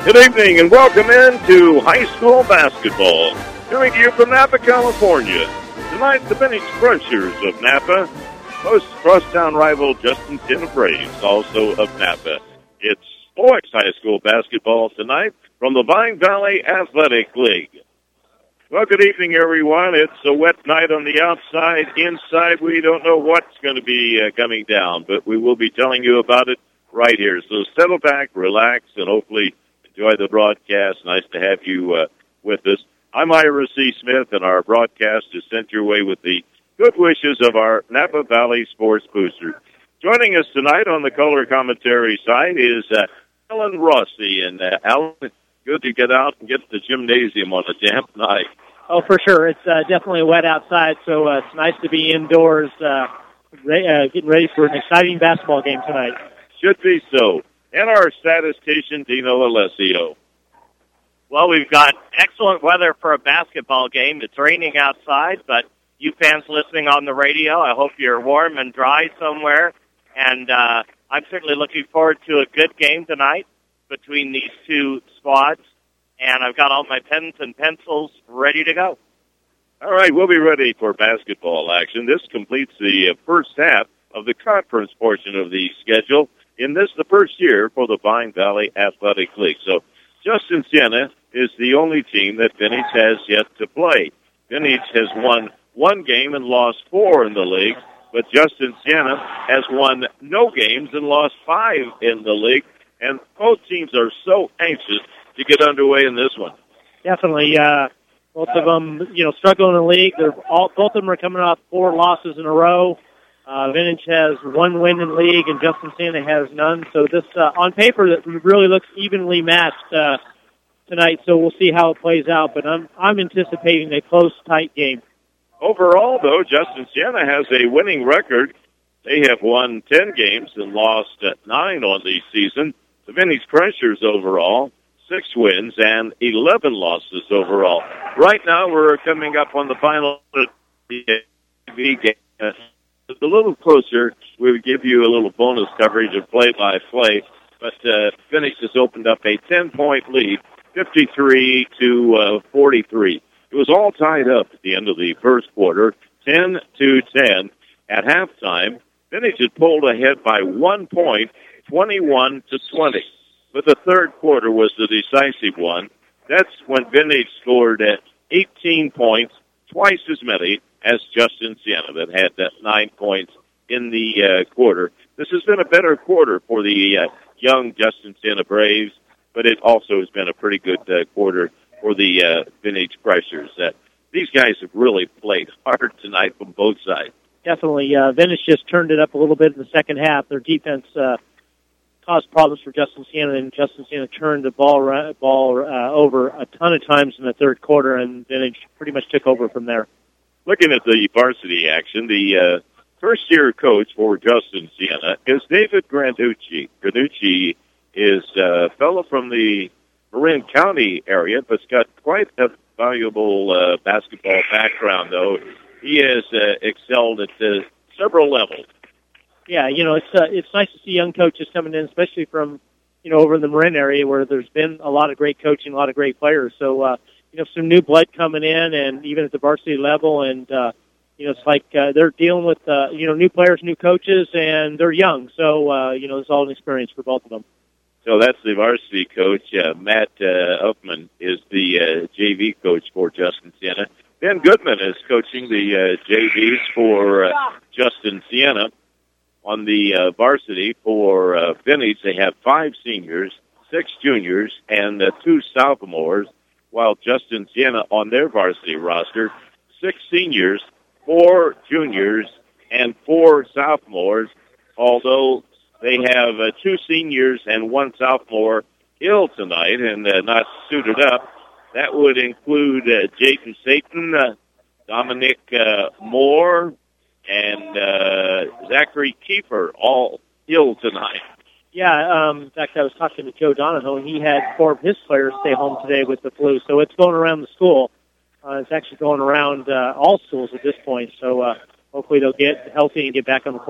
Good evening and welcome into high school basketball. Coming to you from Napa, California. Tonight, the Vintage Crushers of Napa host crosstown rival Justin Siena Braves, also of Napa. It's Boys High School basketball tonight from the Vine Valley Athletic League. Well, good evening, everyone. It's a wet night on the outside. Inside, we don't know what's going to be coming down, but we will be telling you about it right here. So settle back, relax, and hopefully enjoy the broadcast. Nice to have you with us. I'm Ira C. Smith, and our broadcast is sent your way with the good wishes of our Napa Valley Sports Booster. Joining us tonight on the color commentary side is Alan Rossi. And Alan, good to get out and get to the gymnasium on a damp night. Oh, for sure. It's definitely wet outside, so it's nice to be indoors getting ready for an exciting basketball game tonight. Should be so. And our statistician, Dino Alessio. Well, we've got excellent weather for a basketball game. It's raining outside, but you fans listening on the radio, I hope you're warm and dry somewhere. And I'm certainly looking forward to a good game tonight between these two squads. And I've got all my pens and pencils ready to go. All right, we'll be ready for basketball action. This completes the first half of the conference portion of the schedule. In this, the first year for the Vine Valley Athletic League. So Justin Siena is the only team that Vintage has yet to play. Vintage has won one game and lost 4 in the league, but Justin Siena has won no games and lost 5 in the league. And both teams are so anxious to get underway in this one. Definitely. Both of them, struggling in the league. Both of them are coming off 4 losses in a row. Vintage has 1 win in the league, and Justin Siena has none. So this, on paper, that really looks evenly matched tonight. So we'll see how it plays out. But I'm anticipating a close, tight game. Overall, though, Justin Siena has a winning record. They have won 10 games and lost 9 on the season. The Vintage Crushers overall, 6 wins and 11 losses overall. Right now, we're coming up on the final TV game. A little closer, we would give you a little bonus coverage of play-by-play, but Vintage has opened up a 10-point lead, 53-43. It was all tied up at the end of the first quarter, 10-10. At halftime, Vintage had pulled ahead by 1 point, 21-20. But the third quarter was the decisive one. That's when Vintage scored 18 points, twice as many as Justin Siena that had 9 points in the quarter. This has been a better quarter for the young Justin Siena Braves, but it also has been a pretty good quarter for the Vintage Crushers. These guys have really played hard tonight from both sides. Definitely. Vintage just turned it up a little bit in the second half. Their defense caused problems for Justin Siena, and Justin Siena turned the ball over a ton of times in the third quarter, and Vintage pretty much took over from there. Looking at the varsity action, the first-year coach for Justin Siena is David Granducci. Granducci is a fellow from the Marin County area, but's got quite a valuable basketball background, though. He has excelled at several levels. Yeah, it's nice to see young coaches coming in, especially from, over in the Marin area where there's been a lot of great coaching, a lot of great players. So, some new blood coming in, and even at the varsity level, and it's like they're dealing with new players, new coaches, and they're young. So it's all an experience for both of them. So that's the varsity coach. Matt Upman is the JV coach for Justin Siena. Ben Goodman is coaching the JVs for Justin Siena. On the varsity for Vintage, they have 5 seniors, 6 juniors, and 2 sophomores, while Justin Siena on their varsity roster, 6 seniors, 4 juniors, and 4 sophomores, although they have 2 seniors and 1 sophomore ill tonight and not suited up. That would include Jaden Satan, Dominic Moore, and Zachary Kiefer, all ill tonight. Yeah, in fact, I was talking to Joe Donahoe, and he had 4 of his players stay home today with the flu. So it's going around the school. It's actually going around all schools at this point. So hopefully they'll get healthy and get back on the court.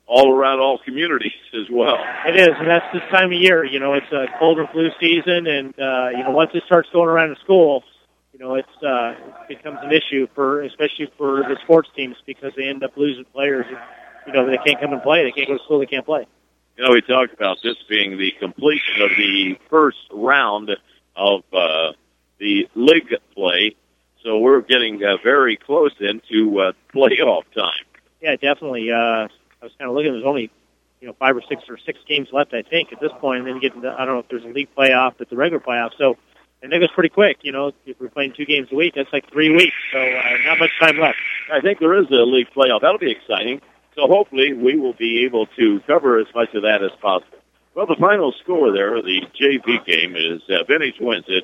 all around all communities as well. It is, and that's this time of year. You know, it's a cold and flu season, and you know, once it starts going around the school, you know, it becomes an issue especially for the sports teams, because they end up losing players. You know, they can't come and play. They can't go to school. They can't play. You know, we talked about this being the completion of the first round of the league play, so we're getting very close into playoff time. Yeah, definitely. I was kind of looking. There's only 5 or 6 games left, I think, at this point, and then getting I don't know if there's a league playoff, but the regular playoff. So, and it goes pretty quick. You know, if we're playing 2 games a week, that's like 3 weeks. So not much time left. I think there is a league playoff. That'll be exciting. So hopefully we will be able to cover as much of that as possible. Well, the final score there, the JV game, is Vintage wins it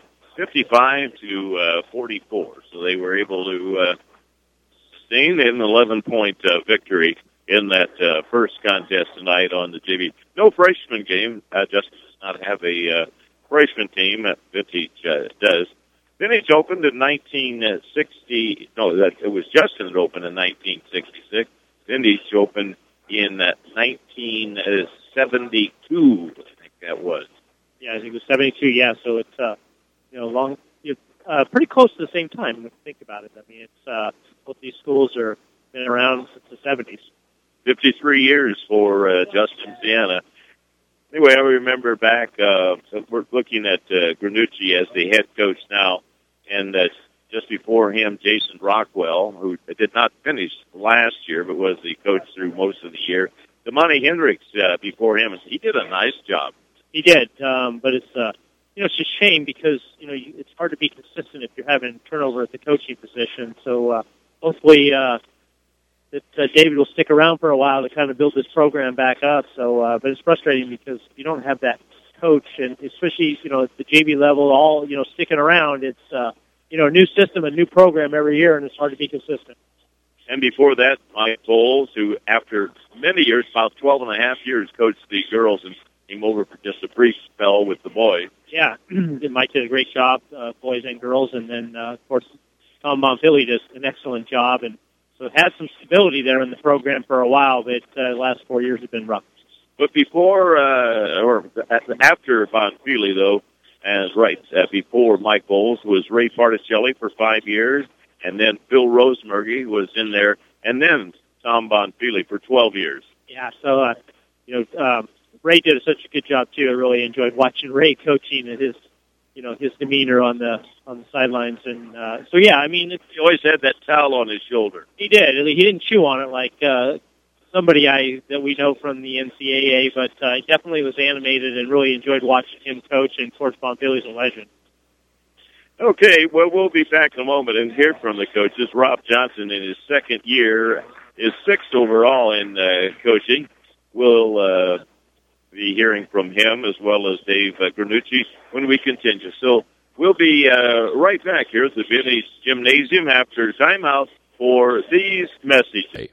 55-44. So they were able to sustain an 11-point victory in that first contest tonight on the JV. No freshman game. Just does not have a freshman team. Vintage does. Vintage opened in 1960. No, it was Justin that opened in 1966. Vintage opened in 1972. I think that was. Yeah, I think it was 72. Yeah, so it's long. Pretty close to the same time. If you think about it, I mean, it's both these schools are been around since the 70s. 53 years for Justin Sienna. Anyway, I remember back, we're looking at Granucci as the head coach now, and just before him, Jason Rockwell, who did not finish last year, but was the coach through most of the year. Damani Hendricks before him, he did a nice job. He did, but it's it's a shame because it's hard to be consistent if you're having turnover at the coaching position. So hopefully that David will stick around for a while to kind of build this program back up. So, but it's frustrating because you don't have that coach, and especially at the JV level, all sticking around. It's a new system, a new program every year, and it's hard to be consistent. And before that, Mike Bowles, who after many years, about 12 and a half years, coached the girls and came over for just a brief spell with the boys. Yeah, Mike did a great job, boys and girls, and then, of course, Tom Bonfili does an excellent job, and so it has some stability there in the program for a while, but the last 4 years have been rough. But before, or after Bonfili, though, before Mike Bowles was Ray Particelli for 5 years, and then Phil Rosemurgy was in there, and then Tom Bonfili for 12 years. Yeah, so, Ray did such a good job, too. I really enjoyed watching Ray coaching and his demeanor on the sidelines. And, so, yeah, I mean, he always had that towel on his shoulder. He did. He didn't chew on it like somebody that we know from the NCAA, but I definitely was animated and really enjoyed watching him coach, and, of course, Bonfili's a legend. Okay, well, we'll be back in a moment and hear from the coaches. Rob Johnson, in his second year, is 6th overall in coaching. We'll be hearing from him as well as Dave Granucci when we continue. So we'll be right back here at the Vintage Gymnasium after timeout for these messages.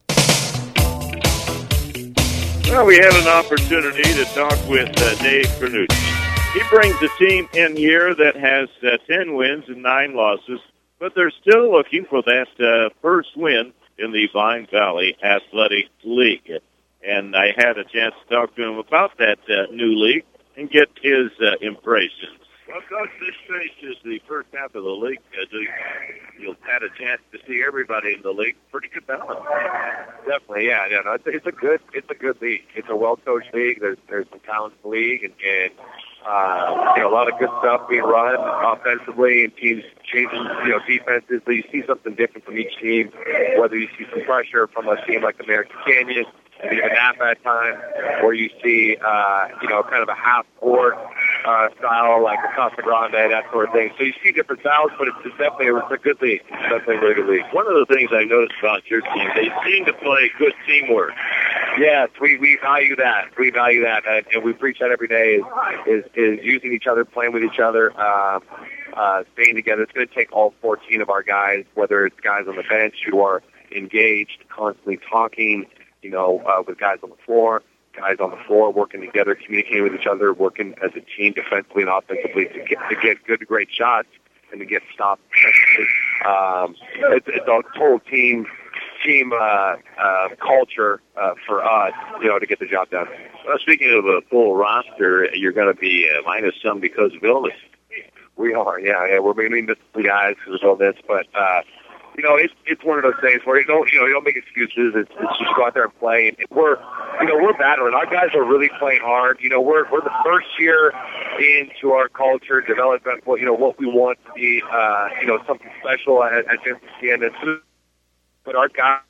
Well, we had an opportunity to talk with Dave Granucci. He brings a team in here that has 10 wins and 9 losses, but they're still looking for that first win in the Vine Valley Athletic League. And I had a chance to talk to him about that new league and get his impressions. Well, Coach, this finishes the first half of the league. You'll had a chance to see everybody in the league. Pretty good balance. Definitely, yeah. No, it's a good league. It's a well-coached league. There's some talent in the league, and a lot of good stuff being run offensively, and teams changing defenses. So you see something different from each team. Whether you see some pressure from a team like American Canyon, and even Napa at times, or you see kind of a half-court style like a Casa Grande, that sort of thing. So you see different styles, but it's definitely a good league. It's definitely a really good league. One of the things I noticed about your team, they seem to play good teamwork. Yes, we value that. We value that, and we preach that every day. Is using each other, playing with each other, staying together. It's going to take all 14 of our guys, whether it's guys on the bench who are engaged, constantly talking, with guys on the floor working together, communicating with each other, working as a team defensively and offensively to get good, great shots and to get stopped. It's a total team team culture for us, to get the job done. Well, speaking of a full roster, you're going to be minus some because of illness. We are, yeah. We're mainly missing the guys because of all this, but it's one of those things where you don't make excuses. It's just go out there and play. And we're battling. Our guys are really playing hard. We're the first year into our culture, development. What we want to be, something special at Jefferson. But our guys,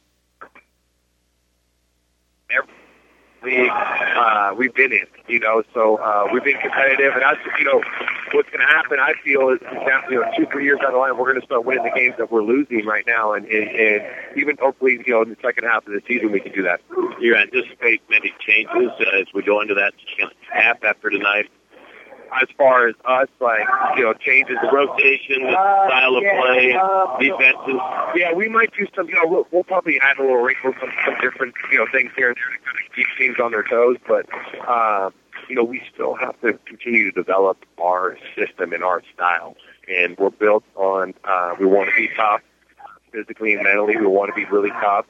we've been in, so we've been competitive, and that's, what's going to happen, I feel, is that, 2-3 years down the line, we're going to start winning the games that we're losing right now, and even hopefully, in the second half of the season, we can do that. You anticipate many changes as we go into that half after tonight? As far as us, changes, the rotation, the style of play, defenses. Yeah, we might do some. We'll probably add a little wrinkle, some different, things here and there to kind of keep teams on their toes. But we still have to continue to develop our system and our style. And we're built on. We want to be tough, physically and mentally. We want to be really tough,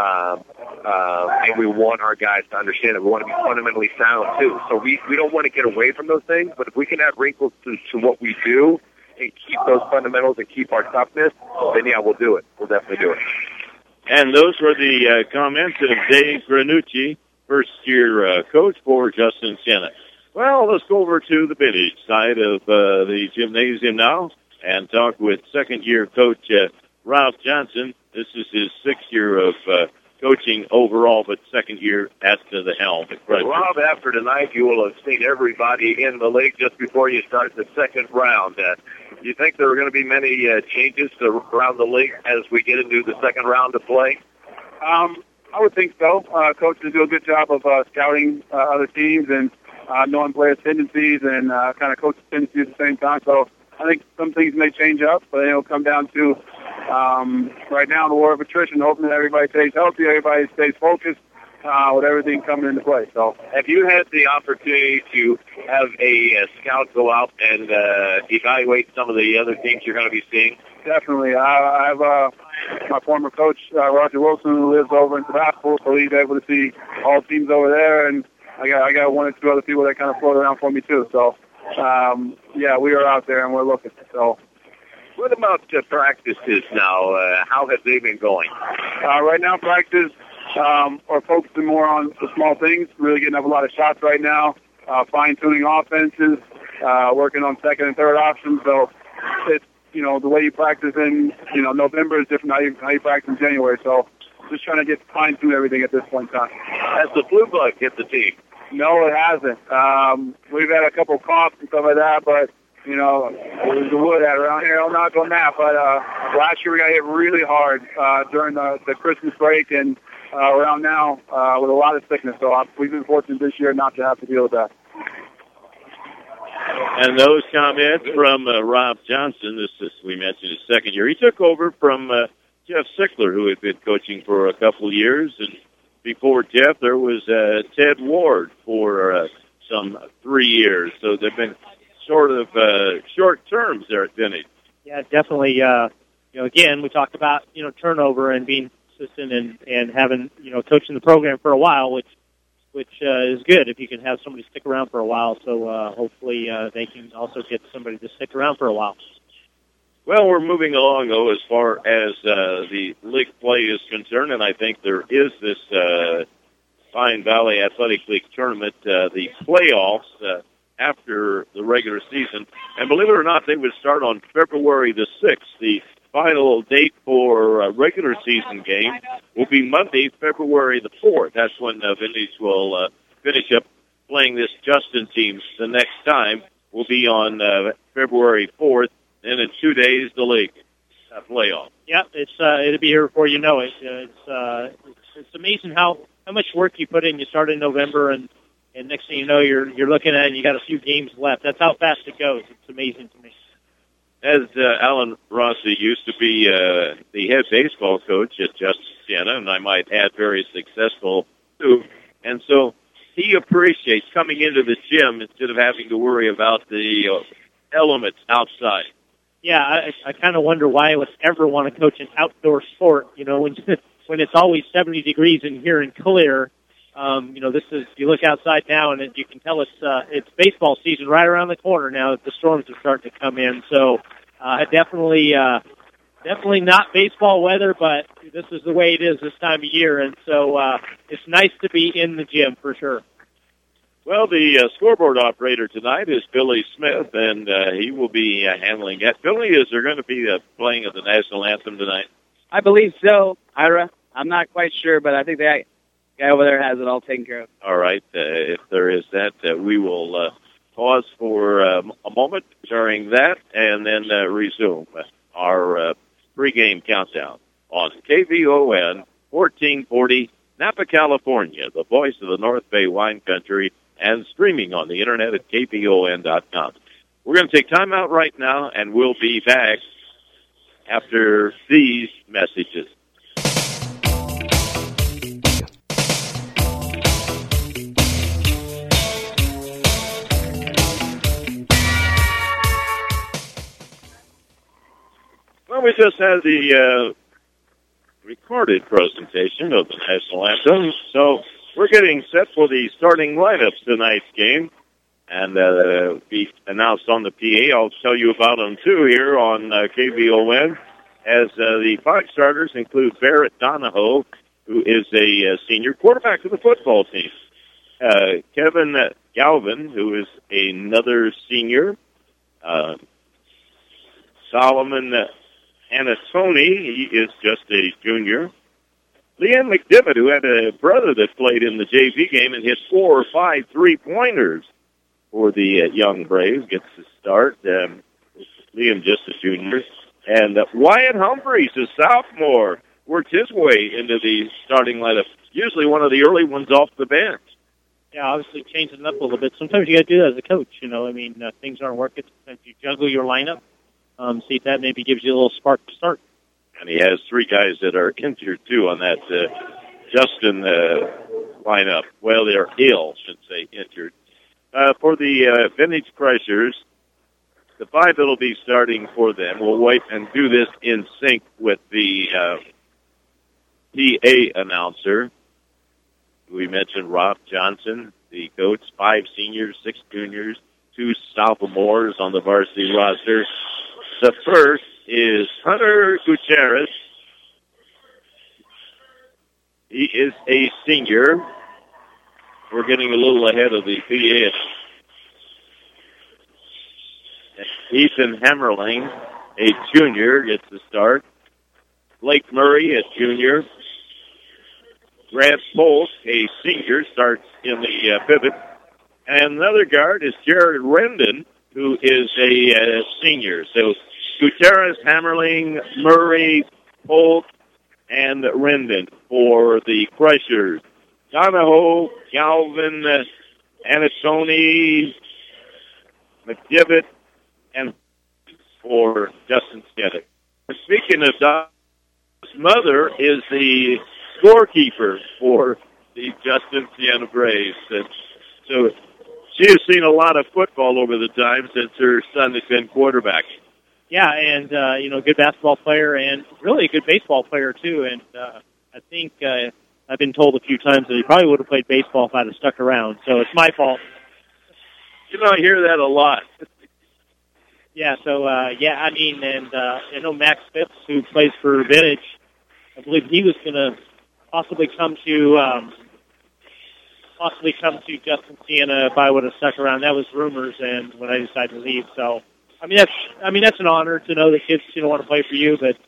and we want our guys to understand that we want to be fundamentally sound too. So we don't want to get away from those things, but if we can add wrinkles to what we do and keep those fundamentals and keep our toughness, then yeah, we'll do it. We'll definitely do it. And those were the comments of Dave Granucci, first-year coach for Justin Siena. Well, let's go over to the Vintage side of the gymnasium now and talk with second-year coach Ralph Johnson. This is his 6th year of coaching overall, but 2nd year at the helm. Rob, after tonight, you will have seen everybody in the league just before you start the second round. Do you think there are going to be many changes around the league as we get into the second round of play? I would think so. Coaches do a good job of scouting other teams and knowing players' tendencies and kind of coaching tendencies at the same time. So I think some things may change up, but it'll come down to right now the war of attrition, hoping that everybody stays healthy, everybody stays focused with everything coming into play. So, have you had the opportunity to have a scout go out and evaluate some of the other teams you're going to be seeing? Definitely. I have my former coach, Roger Wilson, who lives over in Sebastopol, so he's able to see all teams over there, and I got 1 or 2 other people that kind of float around for me too. So, we are out there and we're looking. So. What about practices now? How have they been going? Right now, practice are focusing more on the small things, really getting up a lot of shots right now, fine-tuning offenses, working on second and third options. So it's, the way you practice in, November is different how you practice in January. So just trying to get fine-tune everything at this point in time. Has the flu bug hit the team? No, it hasn't. We've had a couple of coughs and stuff like that, but there's the wood hat around here. I'll knock on that. But last year we got hit really hard during the Christmas break and around now with a lot of sickness. So we've been fortunate this year not to have to deal with that. And those comments from Rob Johnson, this is, we mentioned, his 2nd year. He took over from Jeff Sickler, who had been coaching for a couple of years. And before Jeff, there was Ted Ward for some 3 years. So they've been sort of short terms there at Vintage. Yeah, definitely. Again, we talked about, turnover and being consistent and having, coaching the program for a while, which is good if you can have somebody stick around for a while. So hopefully they can also get somebody to stick around for a while. Well, we're moving along, though, as far as the league play is concerned, and I think there is this Pine Valley Athletic League tournament, the playoffs, after the regular season. And believe it or not, they would start on February the 6th. The final date for a regular season game will be Monday, February the 4th. That's when Vintage will finish up playing this Justin team. The next time will be on February 4th, and in 2 days, the league playoff. Yeah, it'll be here before you know it. It's amazing how much work you put in. You start in November, and next thing you know, you're looking at it and you got a few games left. That's how fast it goes. It's amazing to me. As Alan Rossi used to be the head baseball coach at Justin Siena, and I might add very successful too, and so he appreciates coming into the gym instead of having to worry about the elements outside. Yeah, I kind of wonder why I would ever want to coach an outdoor sport, when when it's always 70 degrees in here and clear. This is, you look outside now and you can tell it's baseball season right around the corner now that the storms are starting to come in. So, definitely not baseball weather, but this is the way it is this time of year. And so, it's nice to be in the gym for sure. Well, the scoreboard operator tonight is Billy Smith, and he will be handling it. Billy, is there going to be playing of the national anthem tonight? I believe so, Ira. I'm not quite sure, but I think the guy over there has it all taken care of. All right. If there is that, we will pause for a moment during that and then resume our pregame countdown on KVON 1440 Napa, California, the voice of the North Bay wine country, and streaming on the internet at KVON.com. We're going to take time out right now, and we'll be back after these messages. Well, we just had the recorded presentation of the national anthem, so we're getting set for the starting lineups tonight's game, and be announced on the PA. I'll tell you about them, too, here on KVON, as the 5 starters include Barrett Donahoe, who is a senior quarterback of the football team, Kevin Galvin, who is another senior, Solomon Anatoni, he is just a junior. Leanne McDivitt, who had a brother that played in the JV game and hit 4 or 5 3-pointers for the young Braves, gets the start. Liam just a junior. And Wyatt Humphreys, a sophomore, worked his way into the starting lineup, usually one of the early ones off the bench. Yeah, obviously changing it up a little bit. Sometimes you got to do that as a coach. Things aren't working. Sometimes you juggle your lineup. See if that maybe gives you a little spark to start. And he has 3 guys that are injured, too, on that Justin lineup. Well, they're ill, should say, injured. For the Vintage Crushers, the 5 that will be starting for them, we'll wait and do this in sync with the PA announcer. We mentioned Rob Johnson, the coach, 5 seniors, 6 juniors, 2 sophomores on the varsity roster. The first is Hunter Gutierrez. He is a senior. We're getting a little ahead of the PA. Ethan Hammerling, a junior, gets the start. Blake Murray, a junior. Grant Polk, a senior, starts in the pivot. And another guard is Jared Rendon, who is a senior. So Gutierrez, Hammerling, Murray, Polk, and Rendon for the Crushers. Donahoe, Galvin, Anatoni, McDivitt, and for Justin Stedek. Speaking of Don's mother is the scorekeeper for the Justin Siena Braves. And so she has seen a lot of football over the time since her son has been quarterback. Yeah, and, good basketball player and really a good baseball player, too. And I think I've been told a few times that he probably would have played baseball if I'd have stuck around. So it's my fault. I hear that a lot. Yeah, so, I know Max Phipps, who plays for Vintage, I believe he was going to possibly come to Justin Siena if I would have stuck around. That was rumors, and when I decided to leave. So, that's an honor to know that kids want to play for you, but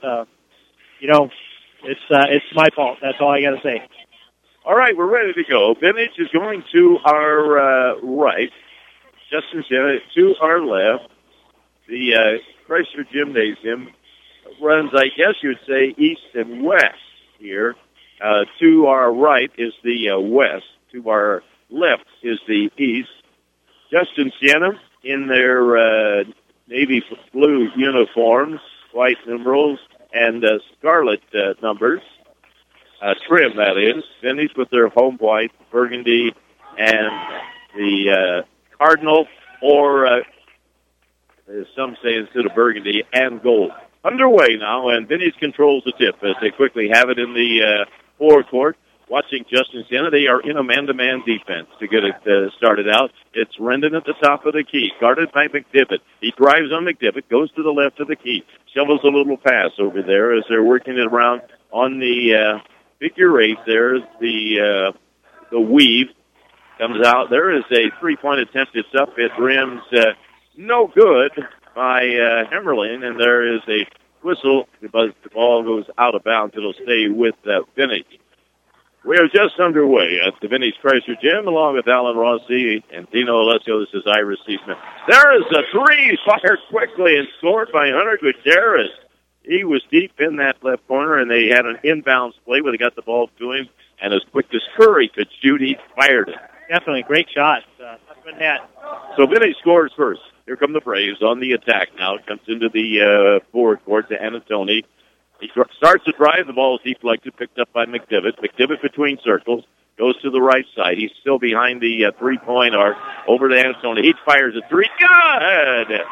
it's my fault. That's all I got to say. All right, we're ready to go. Vintage is going to our right. Justin Siena to our left. The Chrysler Gymnasium runs, I guess you would say, east and west here. To our right is the west. To our left is the east. Justin Siena in their navy blue uniforms, white numerals, and scarlet numbers. Trim, that is. Vintage with their home white, burgundy, and the cardinal, or as some say instead of burgundy, and gold. Underway now, and Vintage controls the tip as they quickly have it in the forward court. Watching Justin Siena, they are in a man-to-man defense to get it started out. It's Rendon at the top of the key, guarded by McDivitt. He drives on McDivitt, goes to the left of the key, shovels a little pass over there as they're working it around on the figure eight. There's the weave. Comes out. There is a three-point attempt. It's up. It rims no good by Hemmerling, and there is a whistle, but the ball goes out of bounds. It'll stay with Vintage. We are just underway at the Vintage Chrysler Gym, along with Alan Rossi and Dino Alessio. This is Ira Seisman. There is a three fired quickly and scored by Hunter Gutierrez. He was deep in that left corner, and they had an inbounds play where they got the ball to him, and as quick as Curry could shoot, he fired it. Definitely great shot. Net. So Vintage scores first. Here come the Braves on the attack now. It comes into the forward court to Anatoni. He starts to drive. The ball is deflected, picked up by McDivitt. McDivitt between circles, goes to the right side. He's still behind the three-point arc. Over to Anatoni. He fires a three. Good!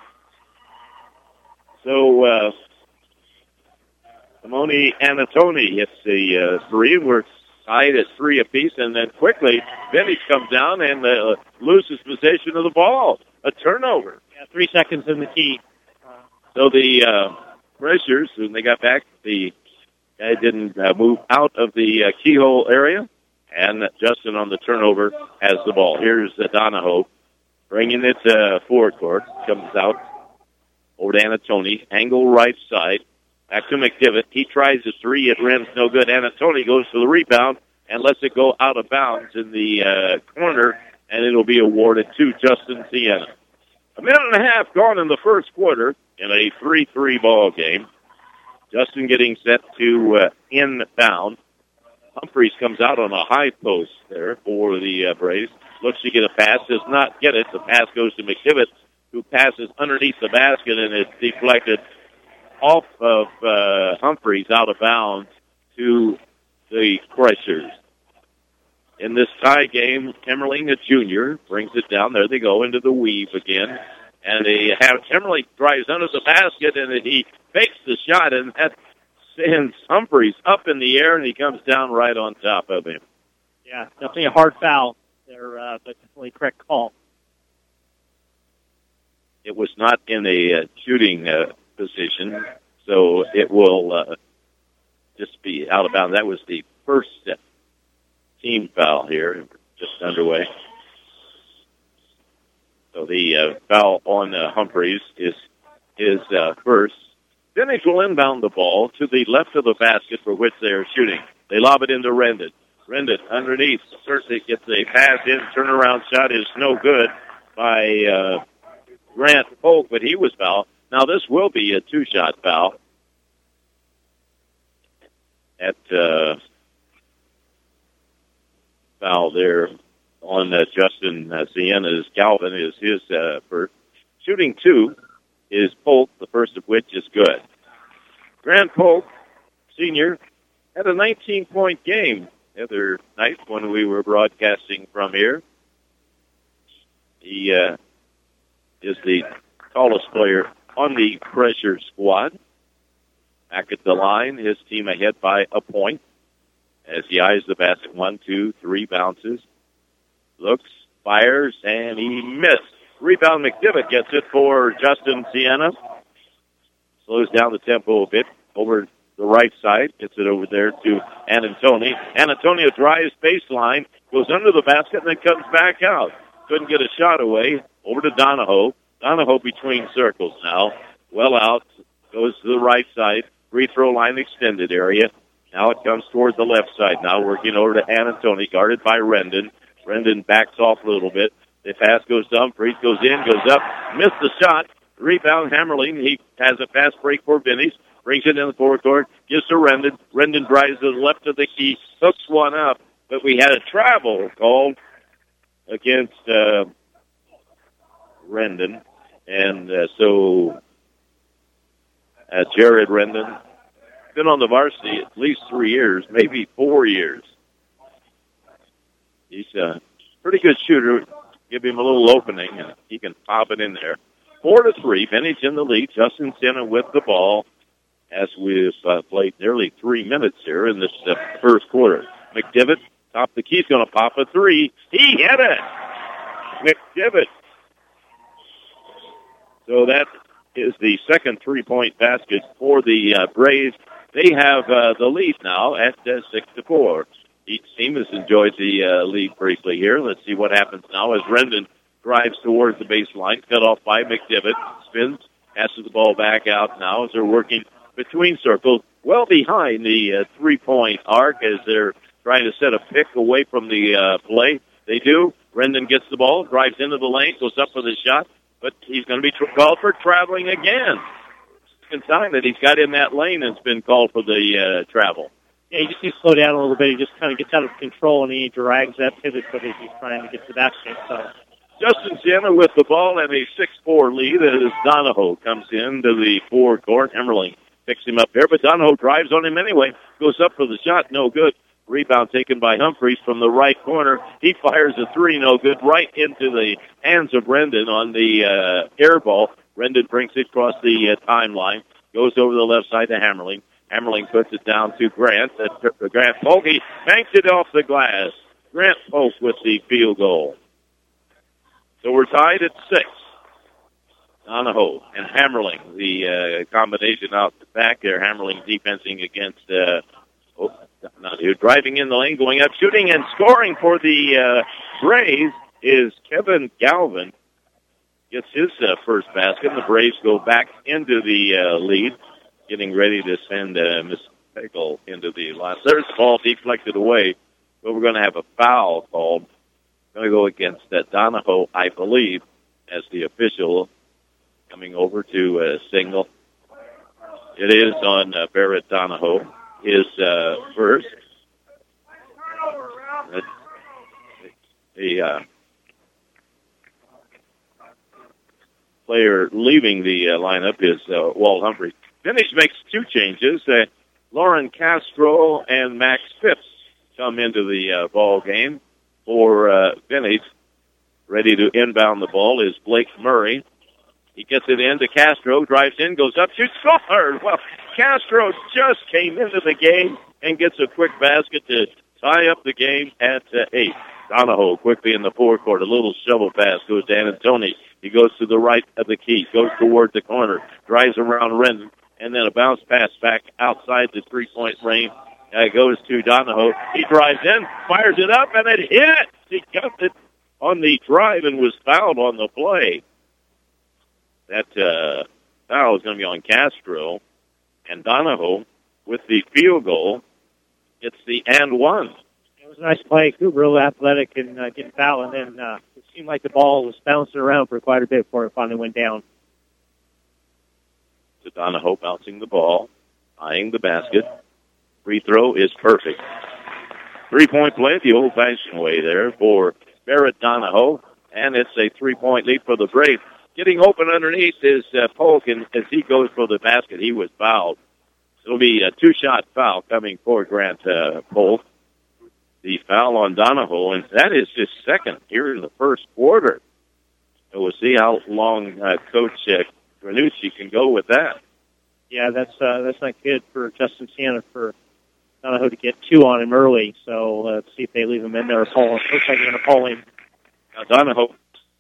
So, Simone Anatoni hits the three. We're tied at three apiece, and then quickly, Vintage comes down and loses possession of the ball. A turnover. Yeah, 3 seconds in the key. So the Pressures, when they got back, the guy didn't move out of the keyhole area, and Justin on the turnover has the ball. Here's Donahoe bringing it forward court. Comes out over to Anatoni. Angle right side. Back to McDivitt. He tries a three. It rims no good. Anatoni goes for the rebound and lets it go out of bounds in the corner, and it'll be awarded to Justin Siena. A minute and a half gone in the first quarter in a 3-3 ball game. Justin getting set to inbound. Humphreys comes out on a high post there for the Braves. Looks to get a pass. Does not get it. The pass goes to McDivitt, who passes underneath the basket, and it's deflected off of Humphreys out of bounds to the Chrysers. In this tie game, Hemmerling, a junior, brings it down. There they go into the weave again. And they have Hemmerling drives under the basket, and he fakes the shot, and that sends Humphreys up in the air, and he comes down right on top of him. Yeah, definitely a hard foul there, but definitely correct call. It was not in a shooting position, so it will just be out of bounds. That was the first team foul here, just underway. So the foul on Humphreys is first. Vintage will inbound the ball to the left of the basket for which they are shooting. They lob it into Rendon. Rendon underneath. Certainly gets a pass in. Turnaround shot is no good by Grant Polk, but he was fouled. Now this will be a two-shot foul at foul there on Justin Siena's. Galvin is his first. Shooting two is Polk, the first of which is good. Grant Polk, senior, had a 19-point game the other night when we were broadcasting from here. He is the tallest player on the pressure squad. Back at the line, his team ahead by a point as he eyes the basket. 1, 2, 3 bounces. Looks, fires, and he missed. Rebound, McDivitt gets it for Justin Siena. Slows down the tempo a bit over the right side. Gets it over there to Anatoni. Antonio drives baseline, goes under the basket, and then comes back out. Couldn't get a shot away. Over to Donahoe. Donahoe between circles now. Well out. Goes to the right side. Free throw line extended area. Now it comes toward the left side. Now working over to Anatoni, guarded by Rendon. Rendon backs off a little bit. The pass goes to Humphreys, goes in, goes up, missed the shot. Rebound, Hammerling. He has a fast break for Vinnies. Brings it in the forward court, gives to Rendon. Rendon drives to the left of the key, hooks one up. But we had a travel called against Rendon. And so Jared Rendon, been on the varsity at least 3 years, maybe 4 years. He's a pretty good shooter. Give him a little opening, and he can pop it in there. 4-3, Vintage in the lead. Justin Siena with the ball. as we've played nearly 3 minutes here in this first quarter. McDivitt, top the key, is going to pop a three. He hit it! McDivitt. So that is the second three-point basket for the Braves. They have the lead now at 6-4. Each team has enjoyed the lead briefly here. Let's see what happens now as Rendon drives towards the baseline, cut off by McDivitt, spins, passes the ball back out now as they're working between circles, well behind the three-point arc as they're trying to set a pick away from the play. They do. Rendon gets the ball, drives into the lane, goes up for the shot, but he's going to be called for traveling again. Second time that he's got in that lane and it's been called for the travel. Yeah, he just needs to slow down a little bit. He just kind of gets out of control, and he drags that pivot foot as he's trying to get to the basket. So Justin Sienna with the ball and a 6-4 lead as Donahoe comes into the forecourt. Emmerling picks him up there, but Donahoe drives on him anyway. Goes up for the shot, no good. Rebound taken by Humphreys from the right corner. He fires a three, no good, right into the hands of Rendon on the air ball. Rendon brings it across the timeline, goes over the left side to Hammerling. Hammerling puts it down to Grant. Grant Polk, he banks it off the glass. Grant Polk with the field goal. So we're tied at 6. Donahoe and Hammerling, the combination out the back there. Hammerling defensing against Donahoe. Driving in the lane, going up, shooting and scoring for the Braves is Kevin Galvin. Gets his first basket, and the Braves go back into the lead, getting ready to send Miss Pickle into the last. There's the ball deflected away, but we're going to have a foul called. Going to go against Donahoe, I believe, as the official coming over to signal. It is on Barrett Donahoe, his first. The player leaving the lineup is Walt Humphrey. Vintage makes two changes. Lauren Castro and Max Phipps come into the ball game for Vintage. Ready to inbound the ball is Blake Murray. He gets it in to Castro, drives in, goes up, shoots, scores. Well, Castro just came into the game and gets a quick basket to tie up the game at 8. Donahoe quickly in the forecourt. A little shovel pass goes to Antoni. He goes to the right of the key, goes toward the corner, drives around Rendon, and then a bounce pass back outside the three-point range. Goes to Donahoe. He drives in, fires it up, and it hit. He got it on the drive and was fouled on the play. That foul is going to be on Castro. And Donahoe, with the field goal, gets the and one. It was a nice play. Real athletic and getting fouled, and then it seemed like the ball was bouncing around for quite a bit before it finally went down. To Donahoe bouncing the ball, eyeing the basket. Free throw is perfect. 3-point play the old-fashioned way there for Barrett Donahoe, and it's a 3-point lead for the Braves. Getting open underneath is Polk, and as he goes for the basket, he was fouled. It'll be a two-shot foul coming for Grant Polk. The foul on Donahoe, and that is his second here in the first quarter. So we'll see how long Coach Granucci can go with that. Yeah, that's not good for Justin Sienna for Donahoe to get two on him early. So let's see if they leave him in there or pull him. Looks like they're going to pull him. Now Donahoe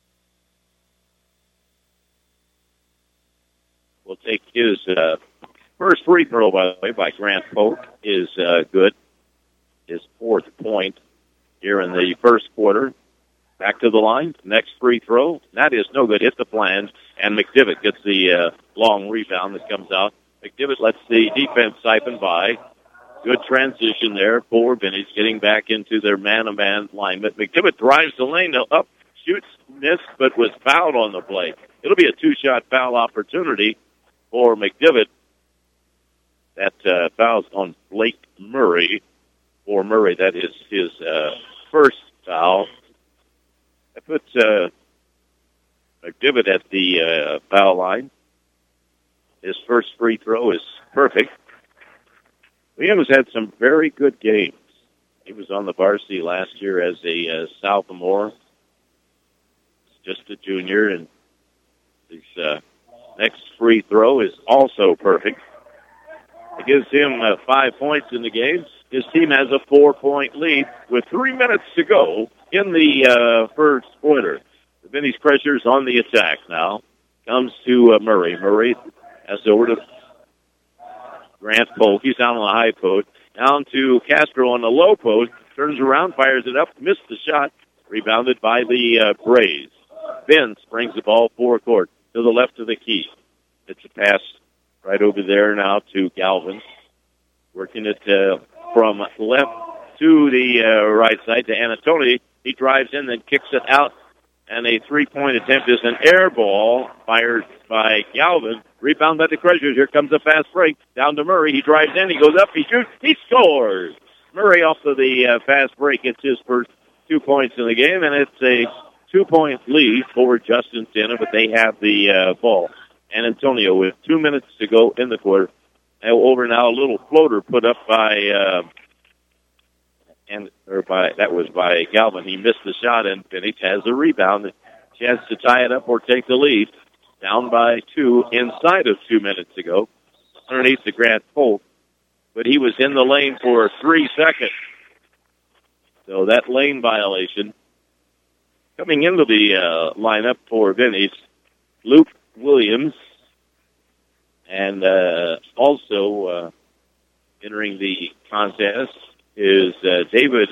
will take his first free throw, by the way, by Grant Polk is good. His fourth point here in the first quarter. Back to the line. Next free throw. That is no good. Hit the flange. And McDivitt gets the long rebound that comes out. McDivitt lets the defense siphon by. Good transition there for Vintage, getting back into their man-to-man alignment. McDivitt drives the lane up, shoots, missed, but was fouled on the play. It'll be a two-shot foul opportunity for McDivitt. That foul's on Blake Murray. For Murray, that is his first foul. That puts McDivitt at the foul line. His first free throw is perfect. Williams had some very good games. He was on the varsity last year as a sophomore. Just a junior, and his next free throw is also perfect. It gives him 5 points in the game. His team has a 4-point lead with 3 minutes to go in the first quarter. The Vinny's Crushers on the attack now. Comes to Murray. Murray has over to Grant Polk. He's down on the high post. Down to Castro on the low post. Turns around, fires it up, missed the shot. Rebounded by the Braves. Vince brings the ball forecourt to the left of the key. It's a pass right over there now to Galvin. Working it from left to the right side to Anatoli. He drives in, then kicks it out. And a three-point attempt is an air ball fired by Galvin. Rebound by the Crushers. Here comes a fast break. Down to Murray. He drives in. He goes up. He shoots. He scores. Murray off of the fast break gets his first 2 points in the game, and it's a 2-point lead for Justin Siena, but they have the ball. And Antonio with 2 minutes to go in the quarter. Over now, a little floater put up by that was by Galvin. He missed the shot, and Vintage has a rebound. Chance to tie it up or take the lead. Down by 2 inside of 2 minutes to go. Underneath the Grant Polk. But he was in the lane for 3 seconds. So that lane violation. Coming into the lineup for Vintage, Luke Williams. And also entering the contest is David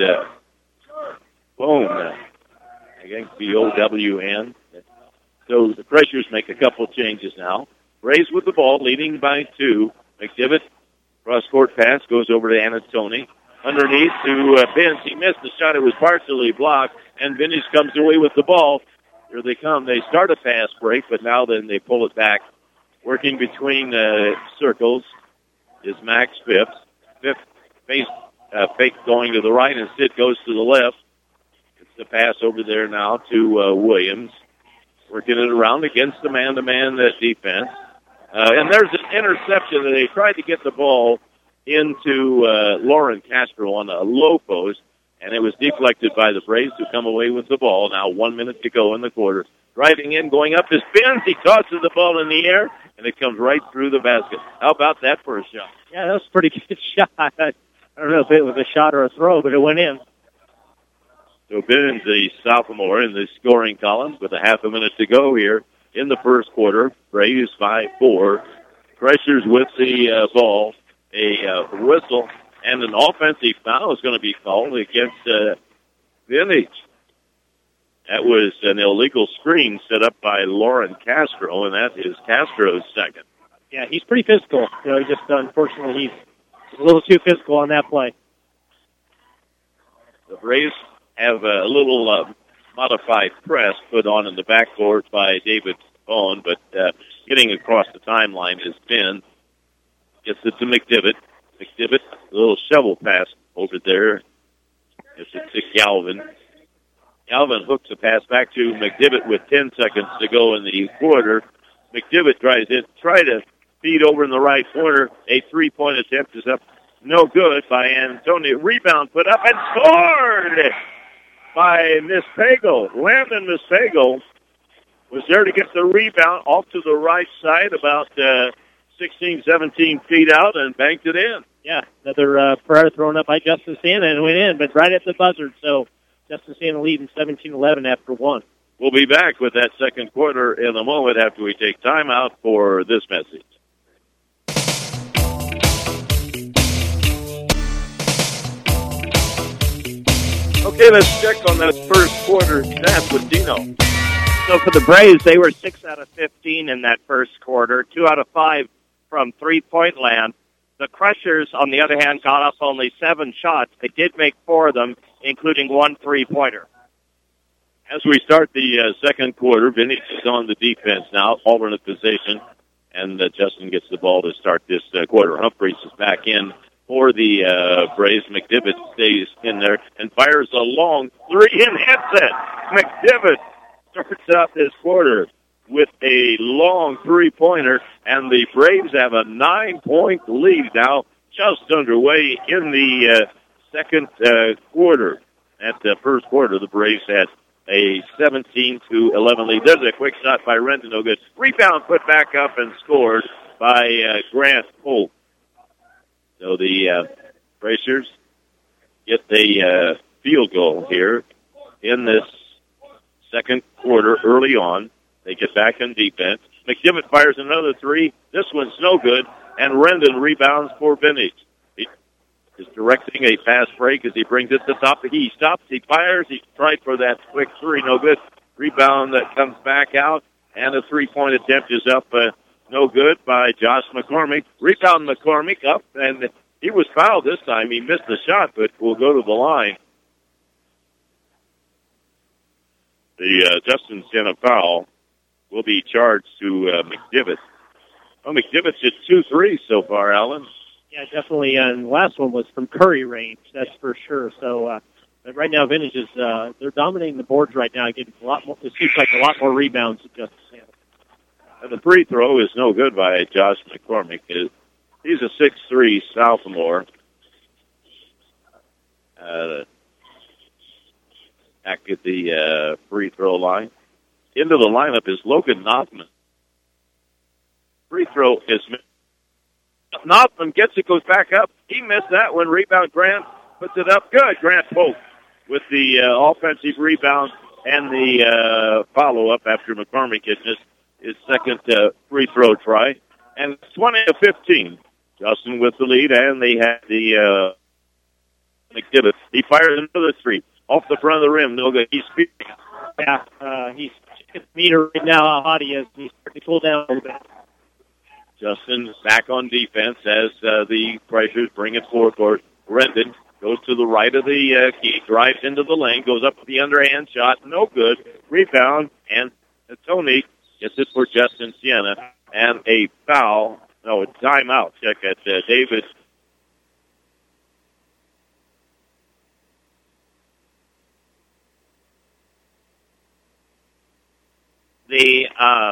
Bone, again, B-O-W-N. So the Crushers make a couple changes now. Braves with the ball, leading by 2. McDivitt, cross-court pass, goes over to Anatoni. Underneath to Vince. He missed the shot. It was partially blocked, and Vintage comes away with the ball. Here they come. They start a fast break, but now then they pull it back. Working between circles is Max Phipps. Phipps fake going to the right, and Sid goes to the left. It's the pass over there now to Williams. Working it around against the man-to-man defense. And there's an interception. They tried to get the ball into Lauren Castro on a low post, and it was deflected by the Braves, who come away with the ball. Now 1 minute to go in the quarter. Driving in, going up his spins. He tosses the ball in the air, and it comes right through the basket. How about that for a shot? Yeah, that was a pretty good shot. I don't know if it was a shot or a throw, but it went in. So Bivens, the sophomore, in the scoring column with a half a minute to go here in the first quarter. Braves 5-4. Crushers with the ball. A whistle and an offensive foul is going to be called against Vintage. That was an illegal screen set up by Lauren Castro, and that is Castro's second. Yeah, he's pretty physical. You know, just unfortunately he's a little too physical on that play. The Braves have a little modified press put on in the backcourt by David Bone, but getting across the timeline is Ben. Gets it to McDivitt. McDivitt, a little shovel pass over there. Gets it to Galvin. Galvin hooks a pass back to McDivitt with 10 seconds to go in the quarter. McDivitt tries to feed over in the right corner. A three-point attempt is up. No good by Antonio. Rebound put up and scored by Miss Pagel. Landon Miss Pagel was there to get the rebound off to the right side about 16, 17 feet out and banked it in. Yeah, another prayer thrown up by Justin Siena and went in, but right at the buzzer. So Justin Siena leading 17-11 after 1. We'll be back with that second quarter in a moment after we take time out for this message. Okay, let's check on that first quarter stats with Dino. So for the Braves, they were 6 out of 15 in that first quarter, 2 out of 5 from three-point land. The Crushers, on the other hand, got off only 7 shots. They did make 4 of them, including 1 three-pointer. As we start the second quarter, Vintage is on the defense now, alternate position, and Justin gets the ball to start this quarter. Humphreys is back in for the Braves. McDivitt stays in there and fires a long three and hits it. McDivitt starts out this quarter with a long three-pointer, and the Braves have a 9-point lead now, just underway in the second quarter. At the first quarter, the Braves had a 17-11 lead. There's a quick shot by Renton, no good. Rebound put back up and scored by Grant Polk. So the Bracers get the field goal here in this second quarter early on. They get back in defense. McDivitt fires another three. This one's no good, and Rendon rebounds for Vintage. He is directing a fast break as he brings it to the top. He stops, he fires, he tried for that quick three, no good. Rebound that comes back out, and a three-point attempt is up, no good by Josh McCormick. Rebound McCormick up, and he was fouled this time. He missed the shot, but will go to the line. The Justin Siena foul will be charged to McDivitt. Well, McDivitt's hit 2 threes so far, Alan. Yeah, definitely. And the last one was from Curry range, that's for sure. So but right now, Vintage is they're dominating the boards right now, getting a lot more. It seems like a lot more rebounds than Justin Siena. And the free throw is no good by Josh McCormick. He's a 6'3" sophomore. Back at the free throw line. Into the lineup is Logan Nothman. Free throw is missed. Nothman gets it, goes back up. He missed that one. Rebound, Grant puts it up. Good. Grant Polk with the offensive rebound and the follow-up after McCormick had missed his second free throw try. And it's 20-15. Justin with the lead, and they had the McDivitt. He fired another three off the front of the rim. No good. He's speeding. Yeah, he's checking the meter right now how hot he is. He's starting to cool down a little bit. Justin back on defense as the Pressures bring it forward. Rendon goes to the right of the key, drives into the lane, goes up with the underhand shot. No good. Rebound, and Tony gets it for Justin Siena. And a foul. No, a timeout. Check at David. The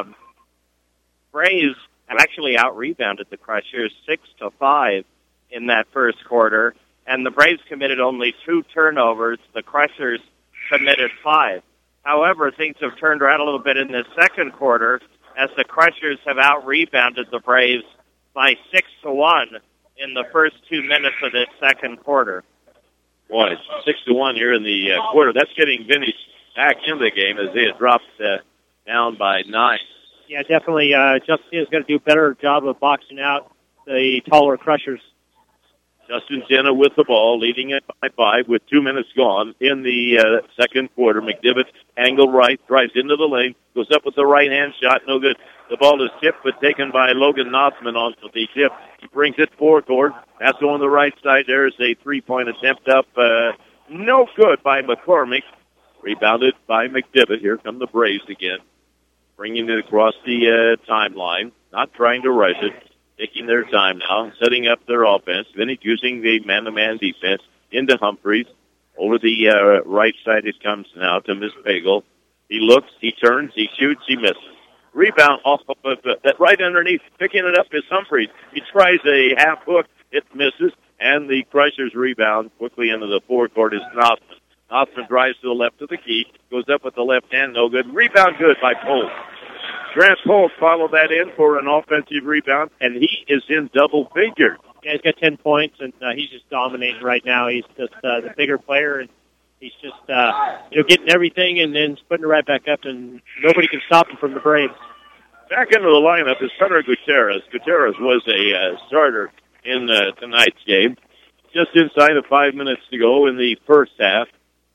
Braves have actually out-rebounded the Crushers 6-5 in that first quarter, and the Braves committed only 2 turnovers. The Crushers committed 5. However, things have turned around a little bit in the second quarter as the Crushers have out-rebounded the Braves by 6-1 in the first 2 minutes of this second quarter. Boy, it's 6-1 here in the quarter. That's getting Vintage back into the game as they had dropped down by 9. Yeah, definitely. Justin Siena's got to do a better job of boxing out the taller Crushers. Justin Siena with the ball, leading it by 5 with 2 minutes gone in the second quarter. McDivitt, angle right, drives into the lane, goes up with the right-hand shot, no good. The ball is tipped, but taken by Logan Nothman on the tip. He brings it forward. That's on the right side. There's a three-point attempt up. No good by McCormick. Rebounded by McDivitt. Here come the Braves again. Bringing it across the timeline. Not trying to rush it. Taking their time now, setting up their offense. Vintage using the man-to-man defense into Humphreys. Over the right side it comes now to Mispagel. He looks, he turns, he shoots, he misses. Rebound off of that right underneath. Picking it up is Humphreys. He tries a half hook. It misses. And the Crushers rebound quickly into the forecourt is Nothman. Nothman drives to the left of the key. Goes up with the left hand. No good. Rebound good by Polk. Grant Polk followed that in for an offensive rebound, and he is in double figures. Yeah, he's got 10 points, and he's just dominating right now. He's just the bigger player, and he's just getting everything and then putting it right back up, and nobody can stop him from the Braves. Back into the lineup is Hunter Gutierrez. Gutierrez was a starter in tonight's game. Just inside of 5 minutes to go in the first half,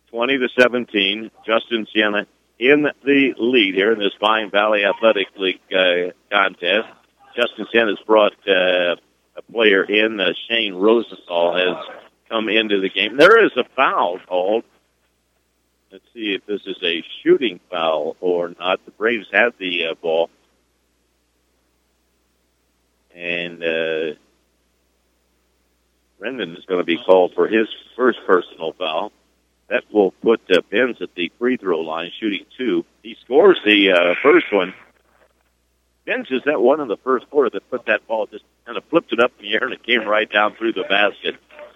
20-17. Justin Siena in the lead here in this Vine Valley Athletic League contest. Justin Siena has brought a player in. Shane Rosenthal has come into the game. There is a foul called. Let's see if this is a shooting foul or not. The Braves have the ball. And Rendon is going to be called for his first personal foul. That will put Benz at the free throw line, shooting 2. He scores the first one. Benz is that one in the first quarter that put that ball, just kind of flipped it up in the air, and it came right down through the basket.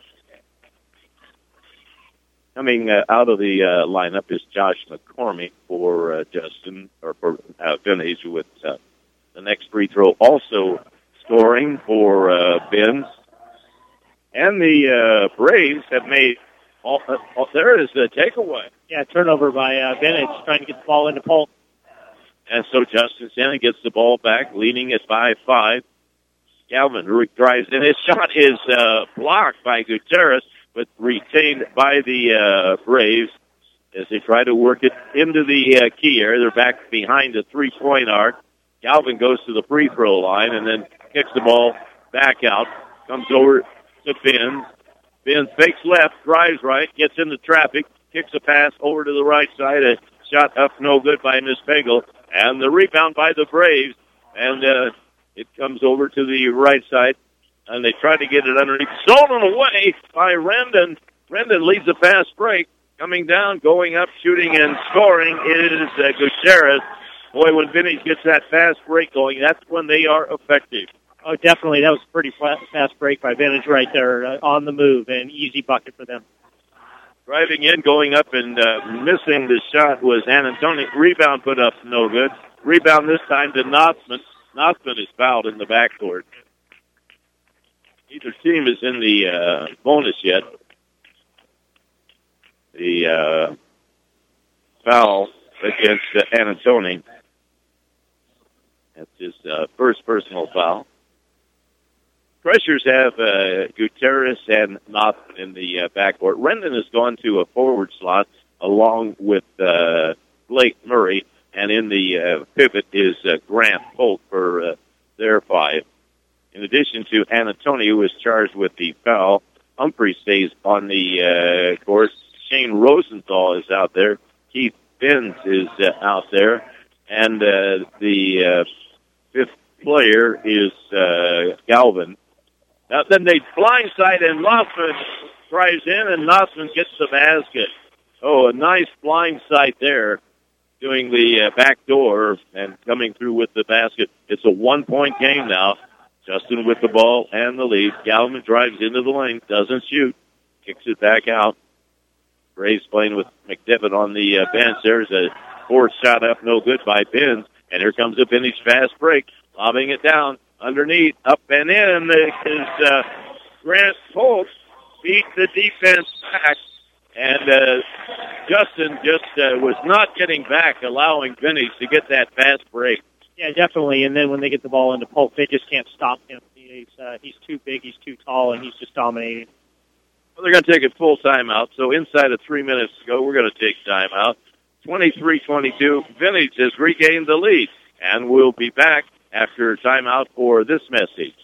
Coming out of the lineup is Josh McCormick for Justin, or for Vintage with the next free throw. Also scoring for Benz And the Braves have made, there is the takeaway. Yeah, turnover by Vintage, trying to get the ball into Polk. And so Justin Santa gets the ball back, leading it by 5. Galvin drives in. His shot is blocked by Gutierrez, but retained by the Braves as they try to work it into the key area. They're back behind the three-point arc. Galvin goes to the free throw line and then kicks the ball back out. Comes over to Benz. Benz fakes left, drives right, gets into traffic, kicks a pass over to the right side. A shot up no good by Miss Pagel. And the rebound by the Braves. And it comes over to the right side. And they try to get it underneath. Stolen away by Rendon. Rendon leads a fast break. Coming down, going up, shooting, and scoring is Gutierrez. Boy, when Vinny gets that fast break going, that's when they are effective. Oh, definitely. That was a pretty fast break by Vintage right there, on the move, and easy bucket for them. Driving in, going up, and missing the shot was Antoni. Rebound put up, no good. Rebound this time to Knotsman. Knotsman is fouled in the backcourt. Neither team is in the bonus yet. The foul against Antoni. That's his first personal foul. Pressures have Gutierrez and Knothman in the backcourt. Rendon has gone to a forward slot along with Blake Murray, and in the pivot is Grant Polk for their 5. In addition to Antoni, who is charged with the foul, Humphrey stays on the court. Shane Rosenthal is out there. Keith Benz is out there. And the 5th player is Galvin. Now, then they blindside, and Knothman drives in, and Knothman gets the basket. Oh, a nice blindside there, doing the back door and coming through with the basket. It's a 1-point game now. Justin with the ball and the lead. Galvin drives into the lane, doesn't shoot, kicks it back out. Braves playing with McDevitt on the bench. There's a fourth shot up, no good by Benz. And here comes a finish fast break, lobbing it down. Underneath, up and in is Grant Polk. Beat the defense back. And Justin just was not getting back, allowing Vinny to get that fast break. Yeah, definitely. And then when they get the ball into Polk, they just can't stop him. He's too big, he's too tall, and he's just dominating. Well, they're going to take a full timeout. So inside of 3 minutes to go, we're going to take timeout. 23-22, Vintage has regained the lead. And we'll be back after timeout for this message.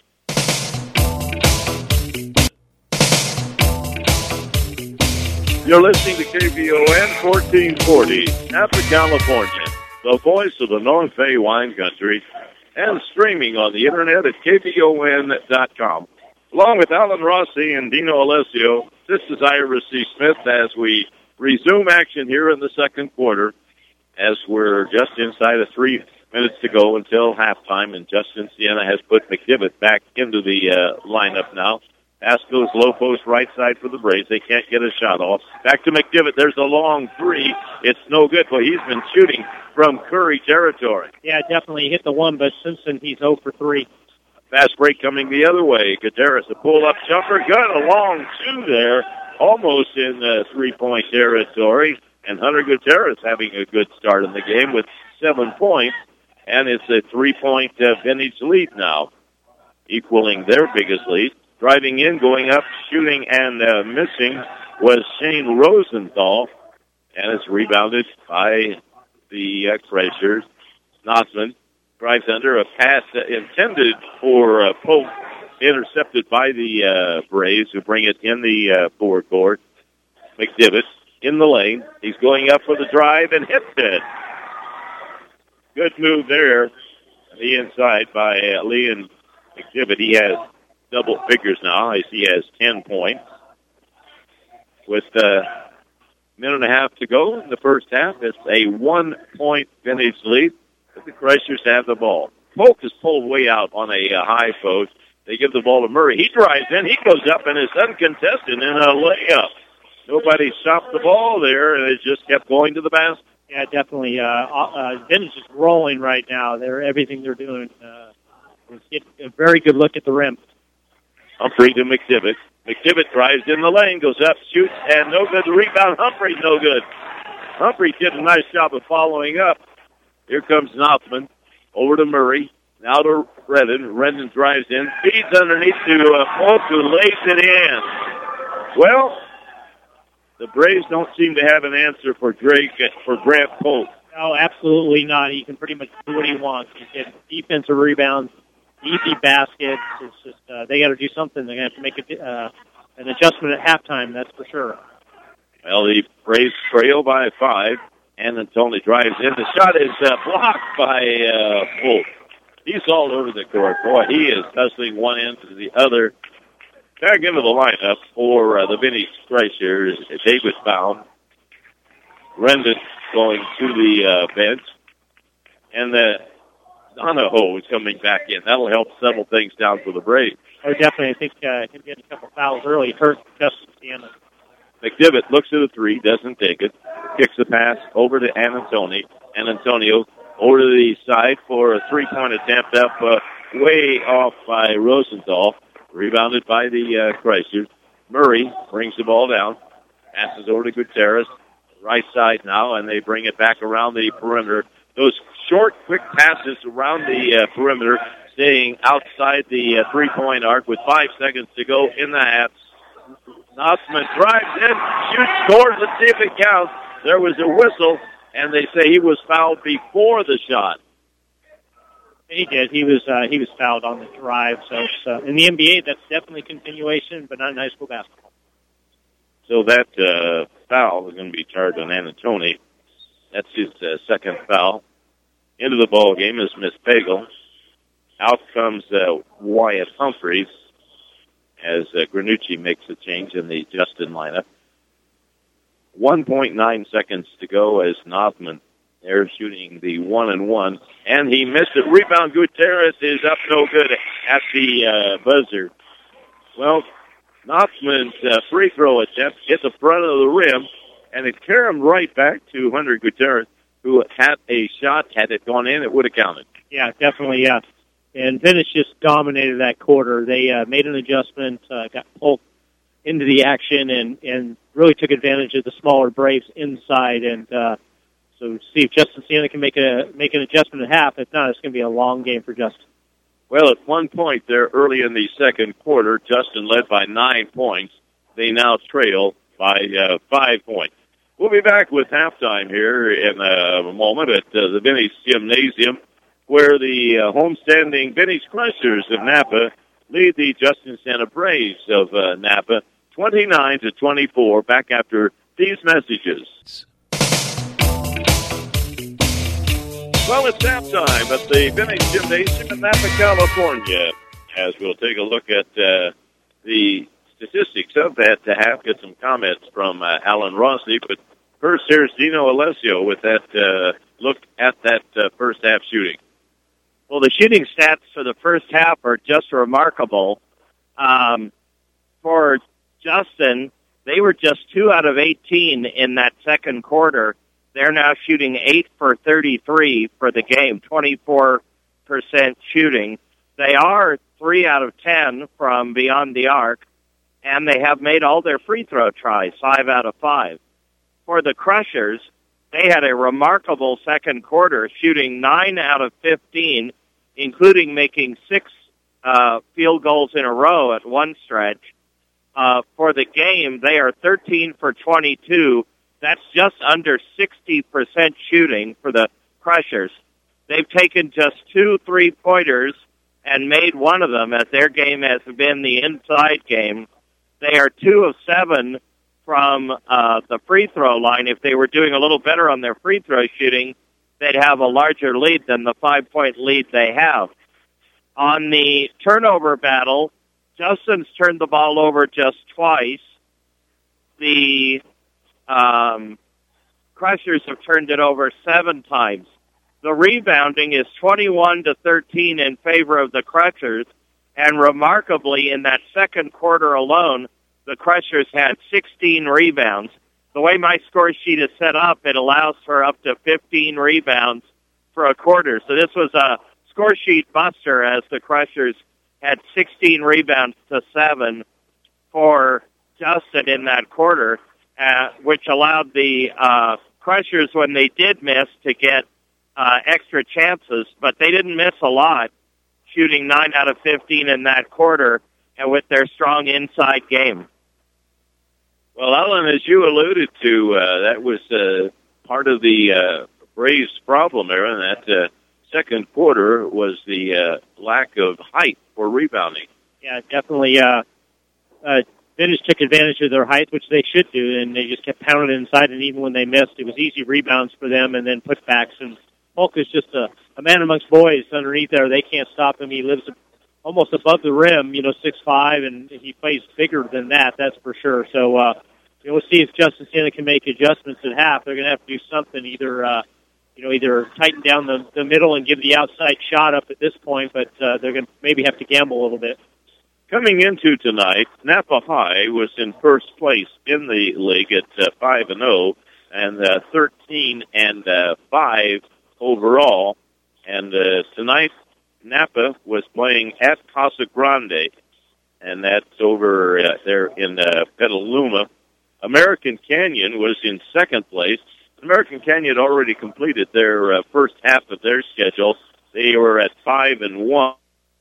You're listening to KVON 1440, Napa, California, the voice of the North Bay wine country, and streaming on the internet at KVON.com. Along with Alan Rossi and Dino Alessio, this is Ira C. Smith as we resume action here in the second quarter as we're just inside of 3 minutes to go until halftime, and Justin Siena has put McDevitt back into the lineup now. Pass goes low post right side for the Braves. They can't get a shot off. Back to McDevitt. There's a long three. It's no good, but he's been shooting from Curry territory. Yeah, definitely hit the one, but Simpson, he's 0 for 3. Fast break coming the other way. Gutierrez, a pull-up jumper. Got a long two there, almost in three-point territory. And Hunter Gutierrez having a good start in the game with 7 points. And it's a 3-point Vintage lead now, equaling their biggest lead. Driving in, going up, shooting, and missing was Shane Rosenthal. And it's rebounded by the Pressures. Knotsman drives under a pass intended for Polk, intercepted by the Braves, who bring it in the forecourt. McDevitt in the lane. He's going up for the drive and hits it. Good move there on the inside by Leon McDevitt. He has double figures now. He has 10 points. With a minute and a half to go in the first half, it's a 1-point Vintage lead. The Crushers have the ball. Polk is pulled way out on a high post. They give the ball to Murray. He drives in. He goes up and is uncontested in a layup. Nobody stopped the ball there, and it just kept going to the basket. Yeah, definitely. Vintage is rolling right now. Everything they're doing is getting a very good look at the rim. Humphrey to McDevitt. McDivitt drives in the lane, goes up, shoots, and no good. The rebound, Humphrey, no good. Humphrey did a nice job of following up. Here comes Nothman. Over to Murray. Now to Redden. Redden drives in, feeds underneath to Polk, who lays it in. Well, the Braves don't seem to have an answer for Grant Polk. No, absolutely not. He can pretty much do what he wants. He gets defensive rebounds, easy baskets. It's just they got to do something. They're going to have to make an adjustment at halftime, that's for sure. Well, the Braves trail by 5, and Tony drives in. The shot is blocked by Polk. He's all over the court. Boy, he is hustling one end to the other. Back into the lineup for the Vinny Streichers, David Baum. Rendon going to the bench. And Donahoe is coming back in. That'll help settle things down for the Braves. Oh, definitely. I think him getting a couple fouls early hurt Justin Siena. McDivitt looks at the three, doesn't take it. Kicks the pass over to Anantoni. Antonio over to the side for a three-point attempt up way off by Rosenthal. Rebounded by the Chrysler. Murray brings the ball down. Passes over to Gutierrez. Right side now, and they bring it back around the perimeter. Those short, quick passes around the perimeter, staying outside the three-point arc with 5 seconds to go in the half. Nossman drives in, shoots, scores. Let's see if it counts. There was a whistle, and they say he was fouled before the shot. He did. He was fouled on the drive. So in the NBA, that's definitely continuation, but not in high school basketball. So that foul is going to be charged on Anantoni. That's his second foul. Into the ball game is Miss Pagel. Out comes Wyatt Humphreys as Granucci makes a change in the Justin lineup. 1.9 seconds to go as Nothman there shooting the 1-and-1, and he missed it. Rebound, Gutierrez is up no good at the buzzer. Well, Nothman's free throw attempt hit the front of the rim, and it carried him right back to Hunter Gutierrez, who had a shot. Had it gone in, it would have counted. Yeah, definitely, yeah. And Venice just dominated that quarter. They made an adjustment, got Polk into the action, and really took advantage of the smaller Braves inside. And so see if Justin Siena can make an adjustment at half. If not, it's going to be a long game for Justin. Well, at one point there early in the second quarter, Justin led by 9 points. They now trail by 5 points. We'll be back with halftime here in a moment at the Vinny's Gymnasium, where the homestanding Vinny's Crushers of Napa lead the Justin Siena Braves of Napa 29-24. Back after these messages. Well, it's halftime at the Vinny's Gymnasium in Napa, California, as we'll take a look at the statistics of that half, get some comments from Alan Rossi. But first, here's Dino Alessio with that look at that first half shooting. Well, the shooting stats for the first half are just remarkable. For Justin, they were just 2 out of 18 in that second quarter. They're now shooting 8 for 33 for the game, 24% shooting. They are 3 out of 10 from beyond the arc, and they have made all their free throw tries, 5 out of 5. For the Crushers, they had a remarkable second quarter, shooting 9 out of 15, including making 6 field goals in a row at one stretch. For the game, they are 13 for 22. That's just under 60% shooting for the Crushers. They've taken just 2 3-pointers and made one of them, as their game has been the inside game. They are 2 of 7 from the free throw line. If they were doing a little better on their free throw shooting, they'd have a larger lead than the 5-point lead they have. On the turnover battle, Justin's turned the ball over just twice. The Crushers have turned it over 7 times. The rebounding is 21-13 in favor of the Crushers, and remarkably, in that second quarter alone, the Crushers had 16 rebounds. The way my score sheet is set up, it allows for up to 15 rebounds for a quarter. So this was a score sheet buster, as the Crushers had 16 rebounds to 7 for Justin in that quarter, which allowed the Crushers, when they did miss, to get extra chances, but they didn't miss a lot, shooting 9 out of 15 in that quarter, and with their strong inside game. Well, Alan, as you alluded to, that was part of the Braves' problem there, and that second quarter was the lack of height for rebounding. Yeah, definitely. Vintage took advantage of their height, which they should do, and they just kept pounding inside, and even when they missed, it was easy rebounds for them and then putbacks. And Polk is just a man amongst boys underneath there. They can't stop him. He lives almost above the rim, 6'5", and he plays bigger than that, that's for sure. So we'll see if Justin Siena can make adjustments at half. They're going to have to do something, either tighten down the middle and give the outside shot up at this point, but they're going to maybe have to gamble a little bit. Coming into tonight, Napa High was in first place in the league at 5-0 and 13-5 overall. And tonight, Napa was playing at Casa Grande, and that's over there in Petaluma. American Canyon was in second place. American Canyon had already completed their first half of their schedule. They were at 5-1.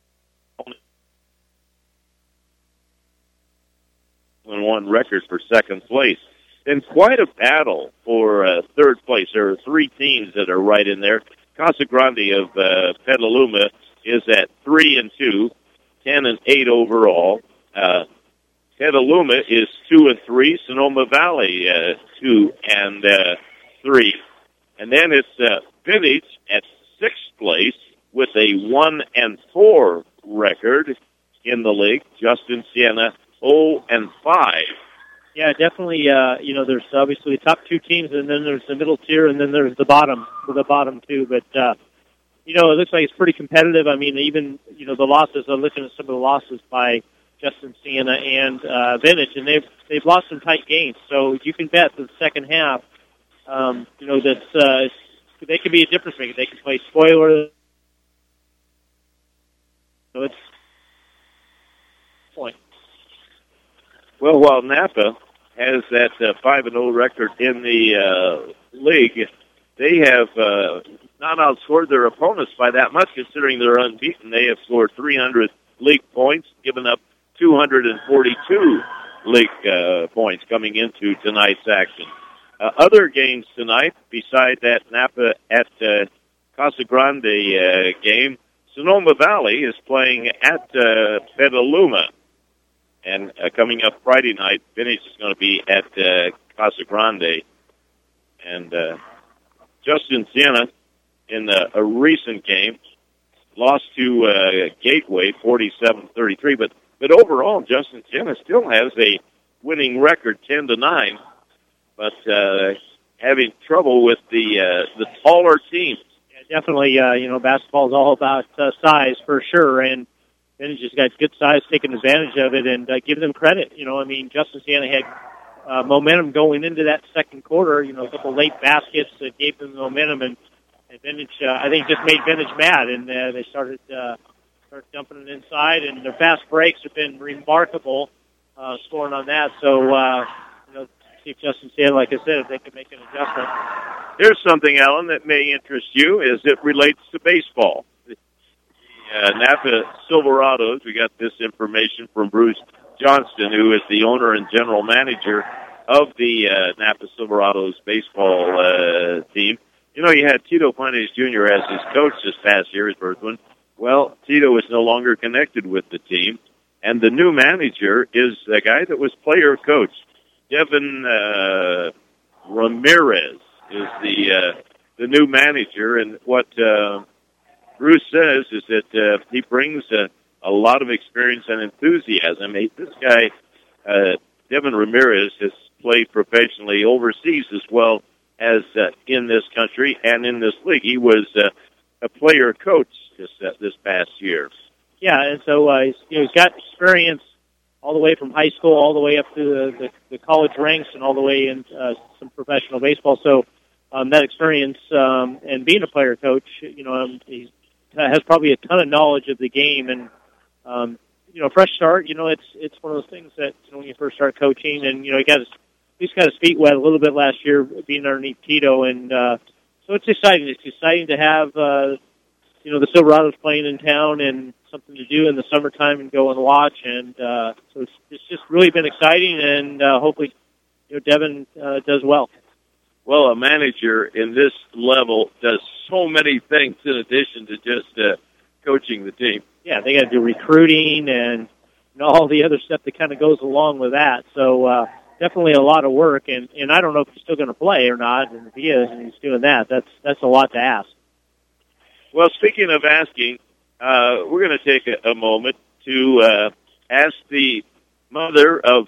And one record for second place. And quite a battle for third place. There are three teams that are right in there. Casa Grande of Petaluma is at 3-2, 10-8 overall. Petaluma is 2-3. Sonoma Valley 2-3, and then it's Vintage at sixth place with a 1-4 record in the league. Justin Siena 0-5. Yeah, definitely. There's obviously the top two teams, and then there's the middle tier, and then there's the bottom two. But it looks like it's pretty competitive. I mean, even the losses. I'm looking at some of the losses by Justin Siena and Vintage, and they've lost some tight games. So you can bet the second half, that they could be a difference maker. They can play spoiler. So it's point. Well, while Napa has that 5-0 record in the league, they have not outscored their opponents by that much, considering they're unbeaten. They have scored 300 league points, given up 242 league points coming into tonight's action. Other games tonight, beside that Napa at Casa Grande game, Sonoma Valley is playing at Petaluma. And coming up Friday night, Vintage is going to be at Casa Grande. And Justin Siena, in a recent game, lost to Gateway 47-33. But overall, Justin Siena still has a winning record, 10-9. But having trouble with the taller teams. Yeah, definitely. Basketball is all about size for sure, and Vintage has got good size, taking advantage of it, and give them credit. Justin Siena had momentum going into that second quarter. A couple late baskets that gave them momentum, and Vintage, I think, just made Vintage mad, and they started dumping it inside, and their fast breaks have been remarkable, scoring on that. So, see if Justin Siena, like I said, if they can make an adjustment. Here's something, Alan, that may interest you, as it relates to baseball. Napa Silverados, we got this information from Bruce Johnston, who is the owner and general manager of the Napa Silverados baseball team. You had Tito Fuentes Jr. as his coach this past year at Berthman. Well, Tito is no longer connected with the team, and the new manager is a guy that was player coach. Devin Ramirez is the new manager, and what Bruce says is that he brings a lot of experience and enthusiasm. This guy, Devin Ramirez, has played professionally overseas as well as in this country and in this league. He was a player coach this past year. Yeah, and so he's got experience all the way from high school, all the way up to the college ranks, and all the way in some professional baseball. So that experience and being a player coach, he has probably a ton of knowledge of the game, and a fresh start. It's one of those things that when you first start coaching, and he got his feet wet a little bit last year being underneath Tito, and so it's exciting. It's exciting to have the Silverados playing in town and something to do in the summertime and go and watch, and so it's just really been exciting, and hopefully Devin does well. Well, a manager in this level does so many things in addition to just coaching the team. Yeah, they got to do recruiting and all the other stuff that kind of goes along with that. So definitely a lot of work, and I don't know if he's still going to play or not. And if he is, and he's doing that, that's a lot to ask. Well, speaking of asking, we're going to take a moment to ask the mother of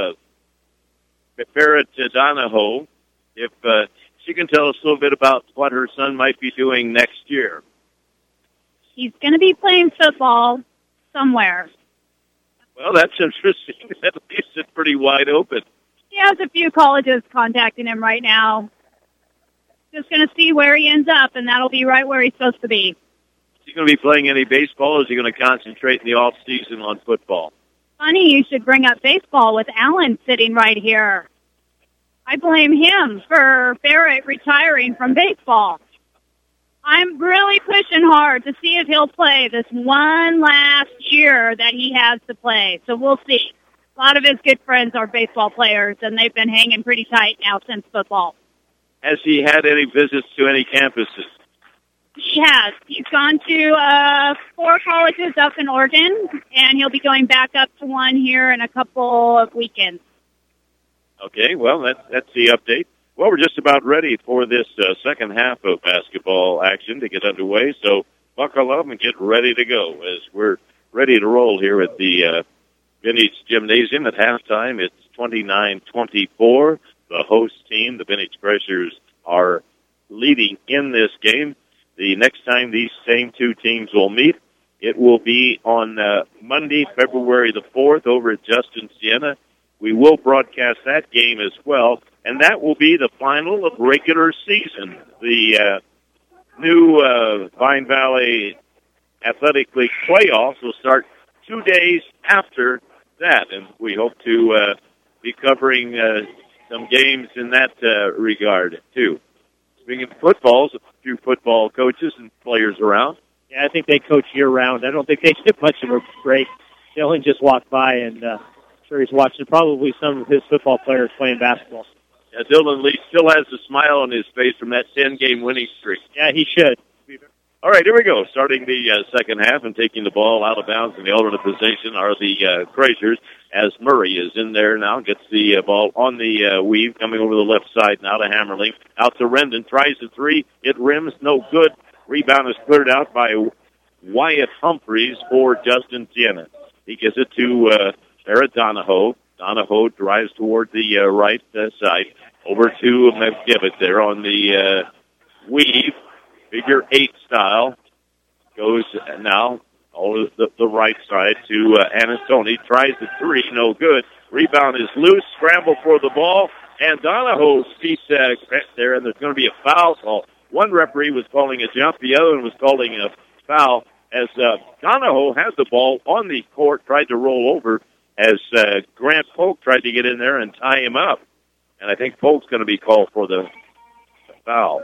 Barrett Donahoe if she can tell us a little bit about what her son might be doing next year. He's going to be playing football somewhere. Well, that's interesting. At least it's pretty wide open. He has a few colleges contacting him right now. Just going to see where he ends up, and that'll be right where he's supposed to be. Is he going to be playing any baseball, or is he going to concentrate in the off season on football? Funny you should bring up baseball with Alan sitting right here. I blame him for Barrett retiring from baseball. I'm really pushing hard to see if he'll play this one last year that he has to play. So we'll see. A lot of his good friends are baseball players, and they've been hanging pretty tight now since football. Has he had any visits to any campuses? He has. He's gone to 4 colleges up in Oregon, and he'll be going back up to one here in a couple of weekends. Okay, well, that's the update. Well, we're just about ready for this second half of basketball action to get underway, so buckle up and get ready to go as we're ready to roll here at the Vintage Gymnasium. At halftime, it's 29-24. The host team, the Vintage Crushers, are leading in this game. The next time these same two teams will meet, it will be on Monday, February the 4th over at Justin Siena. We will broadcast that game as well, and that will be the final of regular season. The new Vine Valley Athletic League playoffs will start 2 days after that, and we hope to be covering some games in that regard, too. Speaking of footballs, a few football coaches and players around. Yeah, I think they coach year-round. I don't think they get much of a break. Dylan just walked by, and sure he's watching probably some of his football players playing basketball. Yeah, Dylan Lee still has a smile on his face from that 10-game winning streak. Yeah, he should. All right, here we go. Starting the second half and taking the ball out of bounds in the alternate position are the Crushers, as Murray is in there now, gets the ball on the weave, coming over the left side now to Hammerling. Out to Rendon, tries the three. It rims, no good. Rebound is cleared out by Wyatt Humphreys for Justin Siena. He gives it to Barrett Donahoe. Donahoe drives toward the right side. Over to McDivitt there on the weave. Figure 8 style. Goes now over the right side to Anastoni. Tries the three. No good. Rebound is loose. Scramble for the ball. And Donahoe sees there, and there's going to be a foul call. One referee was calling a jump. The other one was calling a foul as Donahoe has the ball on the court, tried to roll over as Grant Polk tried to get in there and tie him up. And I think Polk's going to be called for the foul.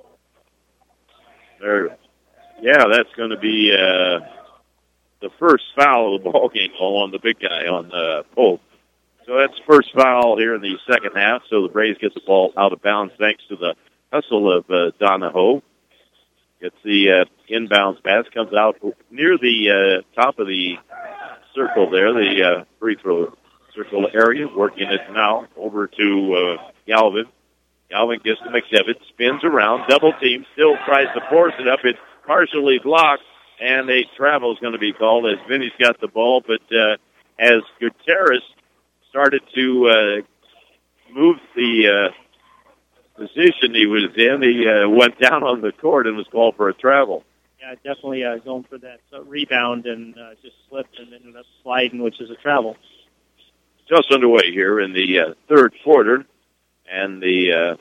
There, yeah, that's going to be the first foul of the ball game on the big guy, on Polk. So that's first foul here in the second half. So the Braves get the ball out of bounds thanks to the hustle of Donahoe. Gets the inbounds pass, comes out near the top of the circle there, the free throw circle area, working it now over to Galvin. Galvin gets to McDevitt, spins around, double team, still tries to force it up. It's partially blocked, and a travel is going to be called as Vinny's got the ball. But as Gutierrez started to move the position he was in, he went down on the court and was called for a travel. Yeah, definitely going for that rebound and just slipped and ended up sliding, which is a travel. Just underway here in the third quarter, and the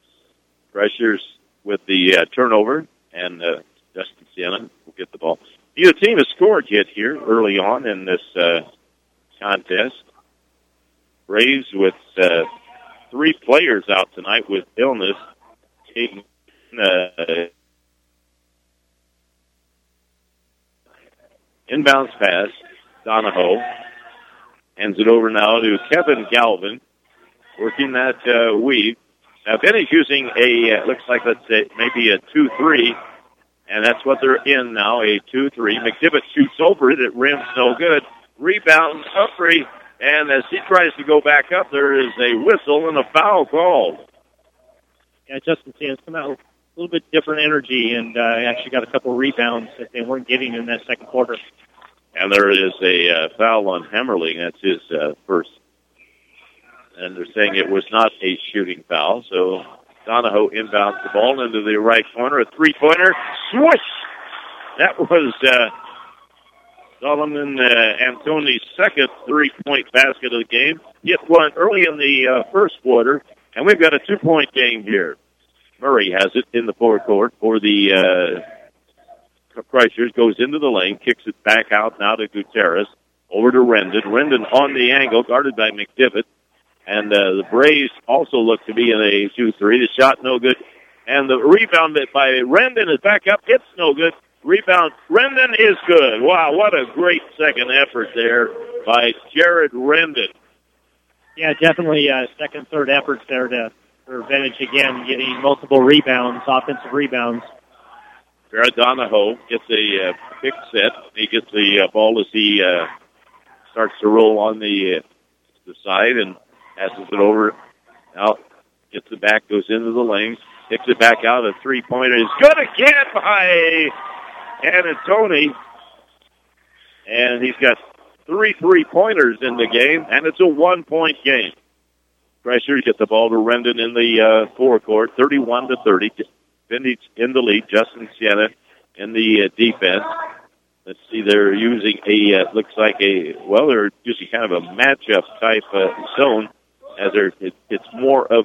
Crushers with the turnover, and Justin Siena will get the ball. Neither team has scored yet here early on in this contest. Braves with 3 players out tonight with illness. Inbounds pass, Donahoe. Hands it over now to Kevin Galvin, working that weave. Now, Benny's using looks like, let's say, maybe a 2-3, and that's what they're in now, a 2-3. McDivitt shoots over it. It rims no good. Rebound, Humphrey, and as he tries to go back up, there is a whistle and a foul called. Yeah, Justin Sands come out with a little bit different energy and actually got a couple rebounds that they weren't getting in that second quarter. And there is a foul on Hammerling. That's his first. And they're saying it was not a shooting foul. So Donahoe inbounds the ball into the right corner. A three-pointer. Swoosh! That was Solomon Antoni's second three-point basket of the game. Hit one early in the first quarter. And we've got a 2-point game here. Murray has it in the forecourt for the Chrysler's, goes into the lane, kicks it back out now to Gutierrez. Over to Rendon. Rendon on the angle, guarded by McDivitt. And the Braves also look to be in a 2-3. The shot no good. And the rebound by Rendon is back up. It's no good. Rebound. Rendon is good. Wow, what a great second effort there by Jared Rendon. Yeah, definitely second, third efforts there for Vintage again, getting multiple rebounds, offensive rebounds. Jared Donahoe gets a pick set. He gets the ball as he starts to roll on the side and passes it over. Now gets it back, goes into the lane, kicks it back out. A three-pointer is good again by Antoni. And he's got 3 3-pointers in the game, and it's a 1-point game. Chrysler get the ball to Rendon in the forecourt, 31-30. Vintage in the lead. Justin Siena in the defense. Let's see, they're using looks like they're using kind of a matchup type zone, as it's more of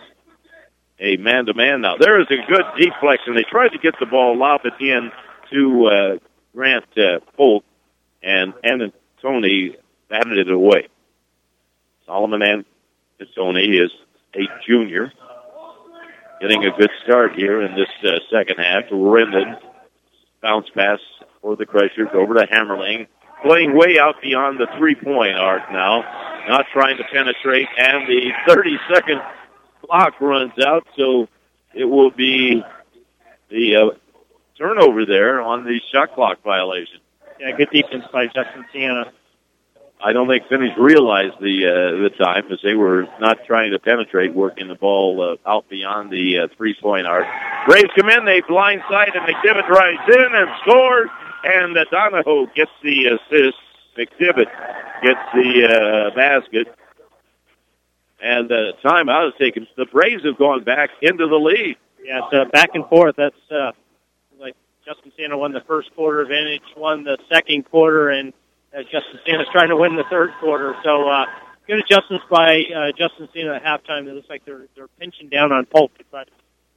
a man-to-man now. There is a good deflection. They tried to get the ball, lob it in to Grant Polk, and Antoni batted it away. Solomon Antoni is a junior, getting a good start here in this second half. Rendon, bounce pass for the Chrysler over to Hammerling, playing way out beyond the three-point arc now, not trying to penetrate, and the 30-second clock runs out, so it will be the turnover there on the shot clock violation. Yeah, good defense by Justin Siena. I don't think Finnish realized the time, because they were not trying to penetrate, working the ball out beyond the three-point arc. Braves come in, they blindside, and McDivitt drives in and scores, and Donahoe gets the assist. McDivitt gets the basket, and timeout is taken. The Braves have gone back into the lead. Yeah, it's back and forth. That's like Justin Siena won the first quarter, Vintage won the second quarter, and Justin Siena's trying to win the third quarter. So good adjustments by Justin Siena at halftime. It looks like they're pinching down on Polk. But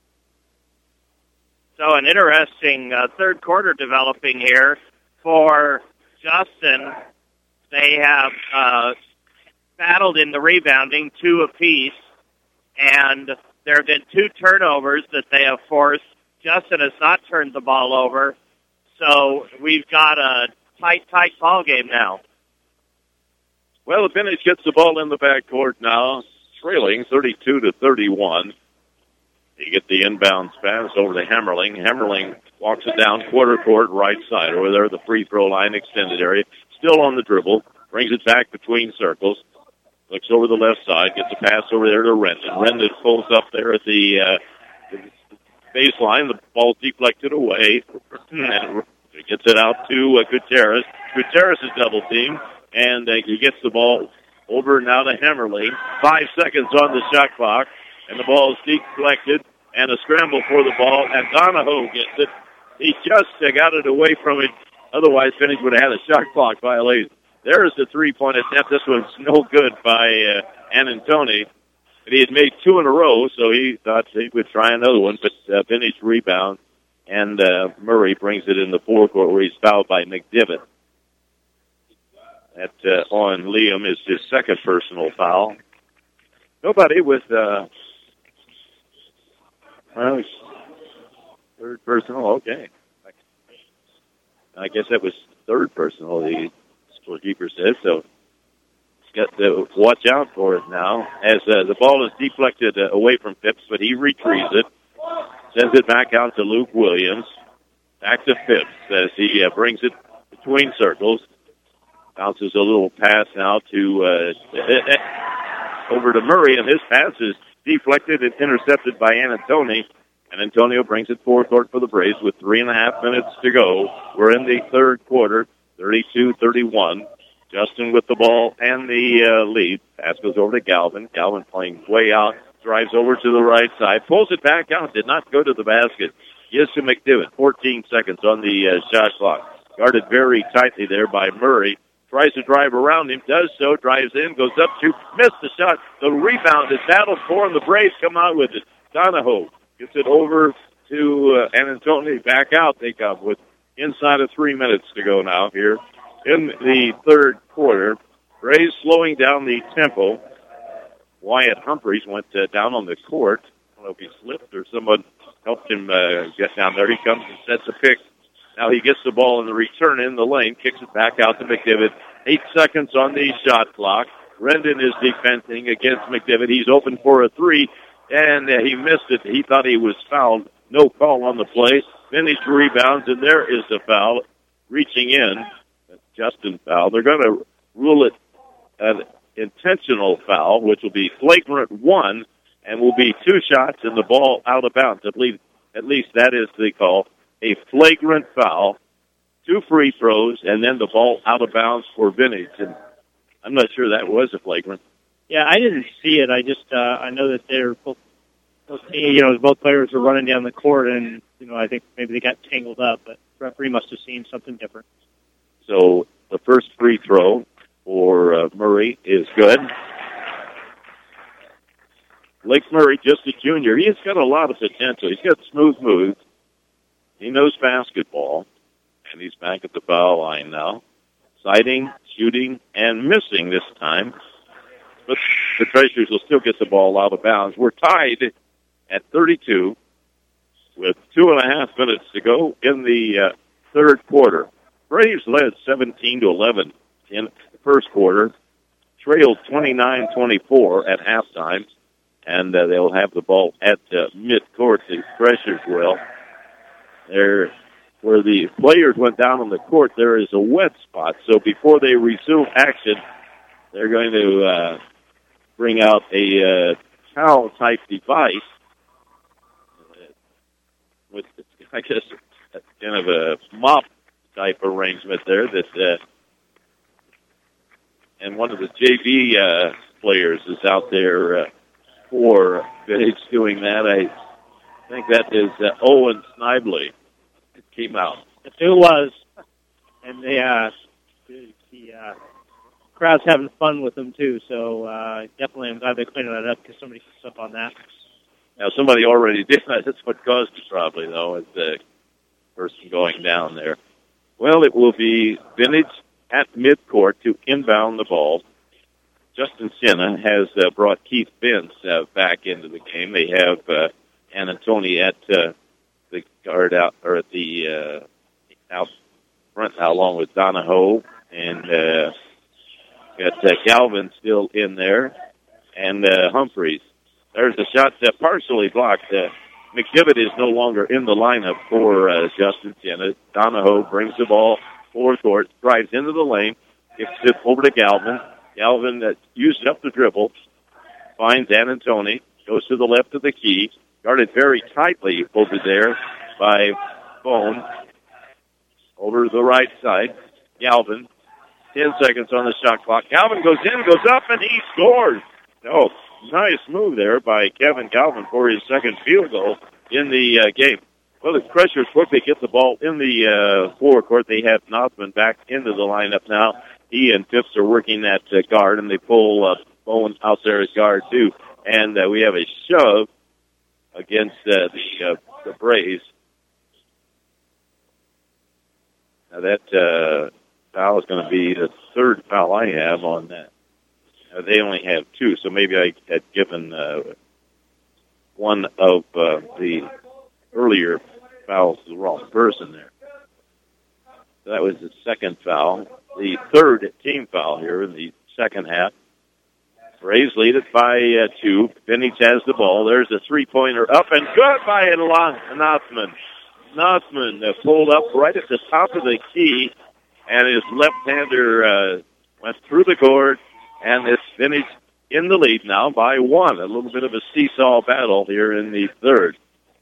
so an interesting third quarter developing here for Justin. They have battled in the rebounding, 2 apiece, and there have been 2 turnovers that they have forced. Justin has not turned the ball over, so we've got a tight ball game now. Well, the Vintage gets the ball in the backcourt now, trailing 32-31. You get the inbounds pass over to Hammerling. Hammerling walks it down quarter court right side over there, the free throw line extended area. Still on the dribble, brings it back between circles. Looks over the left side, gets a pass over there to Rendon. Rendon pulls up there at the baseline. The ball deflected away. And gets it out to Gutierrez. Gutierrez is double teamed, and he gets the ball over now to Hammerling. 5 seconds on the shot clock, and the ball is deflected, and a scramble for the ball, and Donahoe gets it. He just got it away from it. Otherwise, Finnish would have had a shot clock violation. There is the three-point attempt. This one's no good by Antoni. But he had made 2 in a row, so he thought he would try another one, but Finnish rebound. and Murray brings it in the forecourt where he's fouled by McDivitt. That on Liam is his second personal foul. Nobody with third personal. Okay, I guess that was third personal. The scorekeeper said so. Got to watch out for it now as the ball is deflected away from Phipps, but he retrieves it, sends it back out to Luke Williams, back to Phipps as he brings it between circles, bounces a little pass now to over to Murray, and his pass is deflected and intercepted by Antoni, and Antonio brings it forecourt for the Braves with 3.5 minutes to go. We're in the third quarter, 32-31. Justin with the ball and the lead. Pass goes over to Galvin. Galvin playing way out. Drives over to the right side. Pulls it back out. Did not go to the basket. Gives to McDivitt. 14 seconds on the shot clock. Guarded very tightly there by Murray. Tries to drive around him. Does so. Drives in. Goes up to. Missed the shot. The rebound is battled for, and the Braves come out with it. Donahoe gets it over to Antoni. Back out they come with inside of 3 minutes to go now here in the third quarter. Braves slowing down the tempo. Wyatt Humphreys went down on the court. I don't know if he slipped or someone helped him get down there. He comes and sets a pick. Now he gets the ball in the return in the lane, kicks it back out to McDivitt. 8 seconds on the shot clock. Rendon is defending against McDivitt. He's open for a three, and he missed it. He thought he was fouled. No call on the play. Vintage rebounds, and there is the foul reaching in. Justin foul. They're going to rule it an intentional foul, which will be flagrant one, and will be 2 shots and the ball out of bounds. At least that is the call. A flagrant foul, 2 free throws, and then the ball out of bounds for Vintage. And I'm not sure that was a flagrant. Yeah, I didn't see it. I just I know that they're both players were running down the court, and I think maybe they got tangled up, but the referee must have seen something different. So the first free throw for Murray is good. Blake Murray, just a junior, he's got a lot of potential. He's got smooth moves. He knows basketball, and he's back at the foul line now. Sighting, shooting, and missing this time. But the Treasures will still get the ball out of bounds. We're tied at 32 with 2.5 minutes to go in the third quarter. Braves led 17-11 in the first quarter, trailed 29-24 at halftime, and they'll have the ball at midcourt. The Treasures will. There, where the players went down on the court, there is a wet spot. So before they resume action, they're going to bring out a towel-type device with, I guess, kind of a mop-type arrangement there. And one of the JV players is out there for Vintage doing that. I think that is Owen Snively. It came out. It was. And the crowd's having fun with them, too. So definitely I'm glad they cleaned that up because somebody picked up on that. Now, somebody already did that. That's what caused it probably, though, is the person going down there. Well, it will be Vintage at midcourt to inbound the ball. Justin Sienna has brought Keith Vince back into the game. They have Antoni at the guard out, or at the out front now, along with Donahoe, and got Galvin still in there, and Humphreys. There's a shot partially blocked. McDivitt is no longer in the lineup for Justin Sienna. Donahoe brings the ball forward court, drives into the lane, kicks it over to Galvin. Galvin used up the dribble, finds Antoni, goes to the left of the key, guarded very tightly over there by Bone. Over to the right side, Galvin. 10 seconds on the shot clock. Galvin goes in, goes up, and he scores. Oh, nice move there by Kevin Galvin for his second field goal in the game. Well, the Crushers quickly get the ball in the forecourt. They have Nosman back into the lineup now. He and Phipps are working that guard, and they pull Bowen out there as guard, too. And we have a shove against the Braves. Now that foul is going to be the third foul I have on that. They only have two, so maybe I had given one of the earlier fouls to the wrong person there. So that was the second foul. The third team foul here in the second half. Braves lead it by 2. Vintage has the ball. There's a three-pointer up and good by Nothman. Nothman pulled up right at the top of the key, and his left-hander went through the court, and it's Vintage in the lead now by 1. A little bit of a seesaw battle here in the third.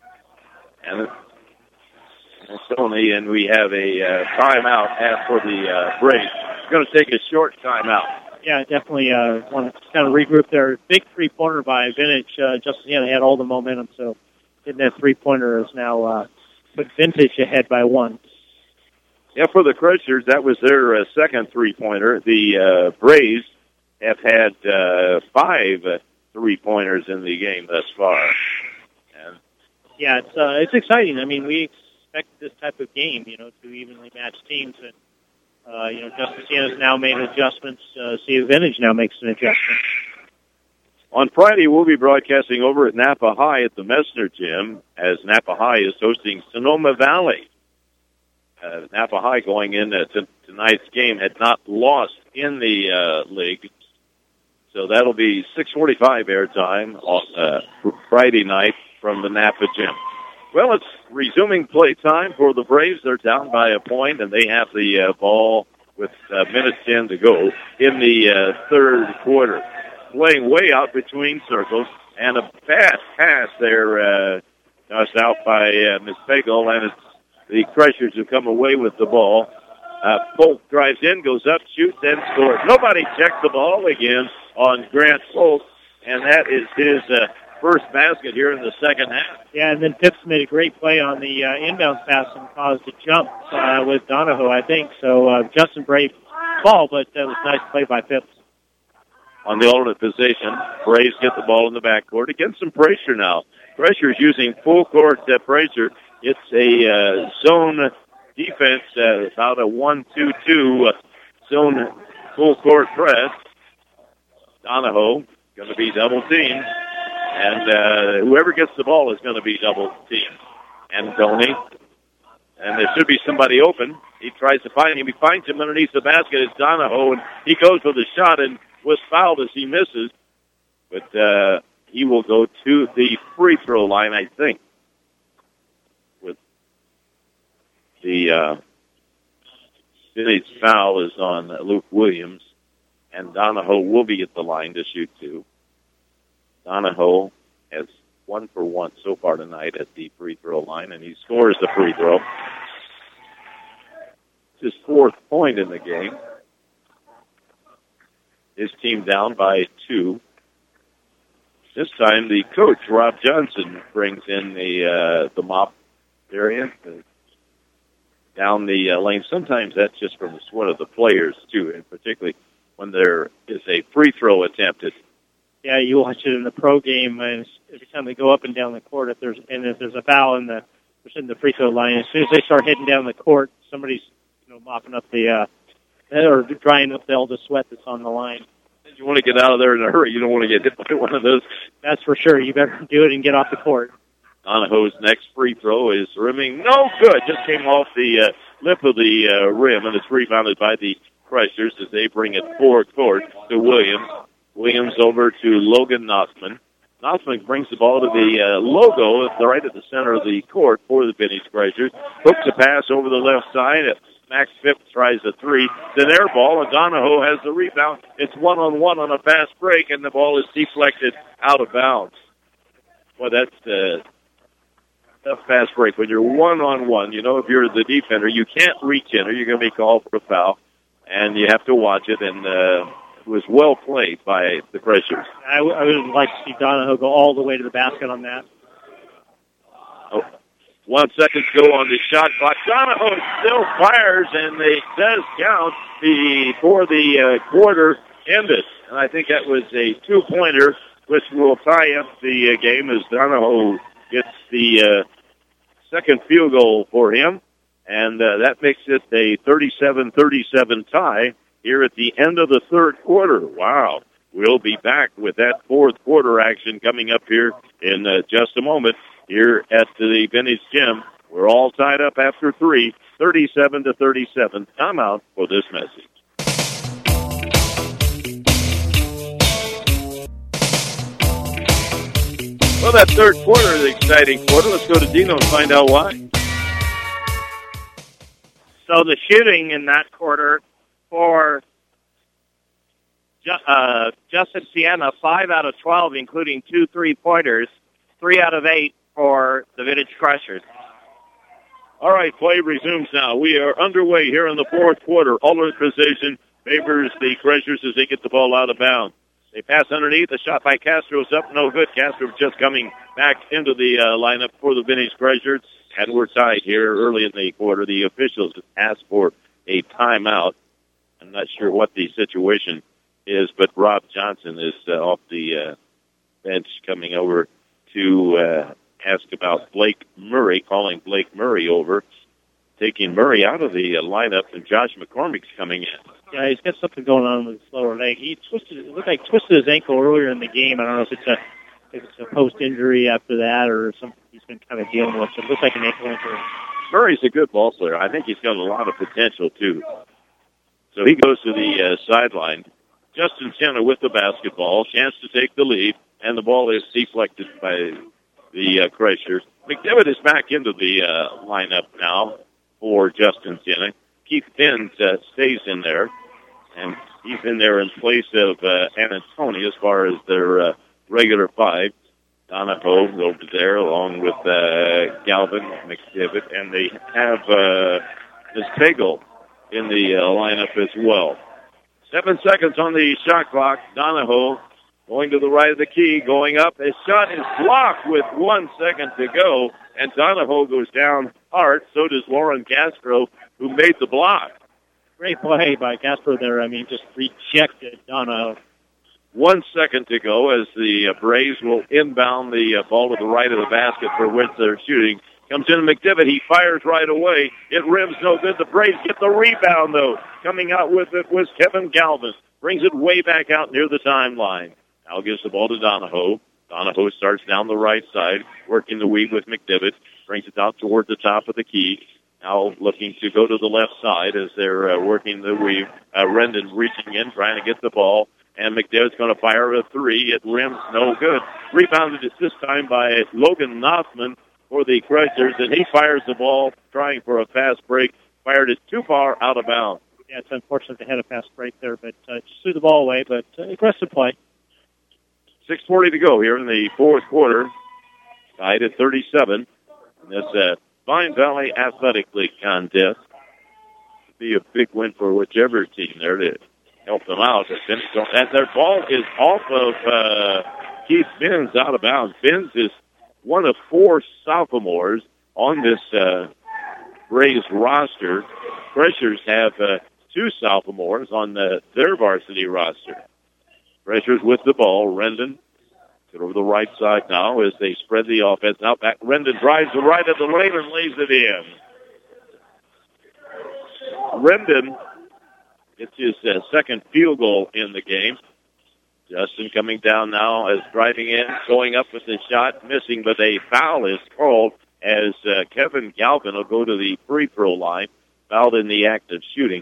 And Tony, and we have a timeout for the Braves. We're going to take a short timeout. Yeah, definitely want to kind of regroup there. Big three-pointer by Vintage. Justin Hanna had all the momentum, so hitting that three-pointer is now put Vintage ahead by 1. Yeah, for the Crushers, that was their second three-pointer. The Braves have had 5 three-pointers in the game thus far. And yeah, it's exciting. I mean, we expect this type of game, to evenly match teams, and Justin Sienna's now made adjustments. See if Vintage now makes an adjustment. On Friday, we'll be broadcasting over at Napa High at the Messner Gym as Napa High is hosting Sonoma Valley. Napa High going in tonight's game had not lost in the league. So that'll be 6:45 airtime on Friday night from the Napa Gym. Well, it's resuming play time for the Braves. They're down by a point, and they have the ball with minutes 10 to go in the third quarter. Playing way out between circles, and a fast pass there tossed out by Miss Pagel, and it's the Crushers who come away with the ball. Polk drives in, goes up, shoots, and scores. Nobody checked the ball again on Grant Polk, and that is his first basket here in the second half. Yeah, and then Phipps made a great play on the inbound pass and caused a jump with Donahoe, I think. So Justin Brave ball, but that was a nice play by Phipps. On the alternate possession, Braves get the ball in the backcourt against some pressure now. Pressure's using full court pressure. It's a zone defense, about a 1-2-2 zone full court press. Donahoe going to be double teamed. And whoever gets the ball is going to be double teamed. And Tony, and there should be somebody open. He tries to find him. He finds him underneath the basket. It's Donahoe, and he goes for the shot and was fouled as he misses. But he will go to the free throw line, I think. With the Vintage foul is on Luke Williams, and Donahoe will be at the line to shoot 2. Donahoe has 1 for 1 so far tonight at the free throw line, and he scores the free throw. It's his 4th point in the game. His team down by 2. This time, the coach, Rob Johnson, brings in the mop area down the lane. Sometimes that's just from the sweat of the players, too, and particularly when there is a free throw attempted. Yeah, you watch it in the pro game, and every time they go up and down the court, if there's a foul in the free throw line, as soon as they start heading down the court, somebody's mopping up or drying up all the sweat that's on the line. You want to get out of there in a hurry. You don't want to get hit by one of those. That's for sure. You better do it and get off the court. Donahoe's next free throw is rimming. No good. Just came off the lip of the rim, and it's rebounded by the Crushers as they bring it forward court to Williams. Williams over to Logan Nothman. Nothman brings the ball to the logo right at the center of the court for the Vintage Crushers. Hooks a pass over the left side. Max Phipps tries a 3. It's an air ball, and Donahoe has the rebound. It's 1-on-1 on a fast break, and the ball is deflected out of bounds. Well, that's a fast break. When you're 1-on-1, if you're the defender, you can't reach in or you're going to be called for a foul, and you have to watch it, and it was well played by the Crushers. I would like to see Donahoe go all the way to the basket on that. 1 second to go on the shot clock. Donahoe still fires, and it does count before the quarter ended. And I think that was a 2-pointer, which will tie up the game as Donahoe gets the second field goal for him. and that makes it a 37-37 tie here at the end of the third quarter. Wow. We'll be back with that fourth quarter action coming up here in just a moment here at the Vintage Gym. We're all tied up after 3, 37-37. Timeout for this message. Well, that third quarter is an exciting quarter. Let's go to Dino and find out why. So the shooting in that quarter for Justin Siena, 5 out of 12, including 2 3-pointers, 3 out of 8 for the Vintage Crushers. All right, play resumes now. We are underway here in the fourth quarter. Alternate position favors the Crushers as they get the ball out of bounds. They pass underneath. The shot by Castro is up. No good. Castro just coming back into the lineup for the Vintage Crushers. And we're tied here early in the quarter. The officials asked for a timeout. I'm not sure what the situation is, but Rob Johnson is off the bench coming over to ask about Blake Murray, calling Blake Murray over, taking Murray out of the lineup, and Josh McCormick's coming in. Yeah, he's got something going on with his lower leg. It looked like twisted his ankle earlier in the game. I don't know if it's a post-injury after that or something he's been kind of dealing with. It looks like an ankle injury. Murray's a good ball player. I think he's got a lot of potential, too. So he goes to the sideline. Justin Siena with the basketball, chance to take the lead, and the ball is deflected by the Crushers. McDevitt is back into the lineup now for Justin Siena. Keith Finns stays in there, and he's in there in place of Antoni as far as their regular 5. Donahoe over there along with Galvin, McDevitt, and they have Despego in the lineup as well. 7 seconds on the shot clock. Donahoe going to the right of the key, going up. His shot is blocked with 1 second to go, and Donahoe goes down hard. So does Lauren Castro, who made the block. Great play by Castro there. I mean, just rejected Donahoe. 1 second to go as the Braves will inbound the ball to the right of the basket for which they're shooting. Comes in McDevitt. He fires right away. It rims no good. The Braves get the rebound, though. Coming out with it was Kevin Galvin. Brings it way back out near the timeline. Now gives the ball to Donahoe. Donahoe starts down the right side, working the weave with McDevitt. Brings it out toward the top of the key. Now looking to go to the left side as they're working the weave. Rendon reaching in, trying to get the ball. And McDevitt's going to fire a 3. It rims no good. Rebounded it this time by Logan Nothman for the Crushers, and he fires the ball, trying for a fast break. Fired it too far out of bounds. Yeah, it's unfortunate they had a fast break there, but just threw the ball away, but aggressive play. 6:40 to go here in the fourth quarter. Tied at 37. This Vine Valley Athletic League contest. Be a big win for whichever team there to help them out. And their ball is off of Keith Finns out of bounds. Finns is one of 4 sophomores on this Braves roster. Crushers have 2 sophomores on their varsity roster. Crushers with the ball. Rendon get over the right side now as they spread the offense. Now back. Rendon drives the right of the lane and lays it in. Rendon gets his second field goal in the game. Justin coming down now as driving in, going up with the shot, missing, but a foul is called as Kevin Galvin will go to the free throw line, fouled in the act of shooting.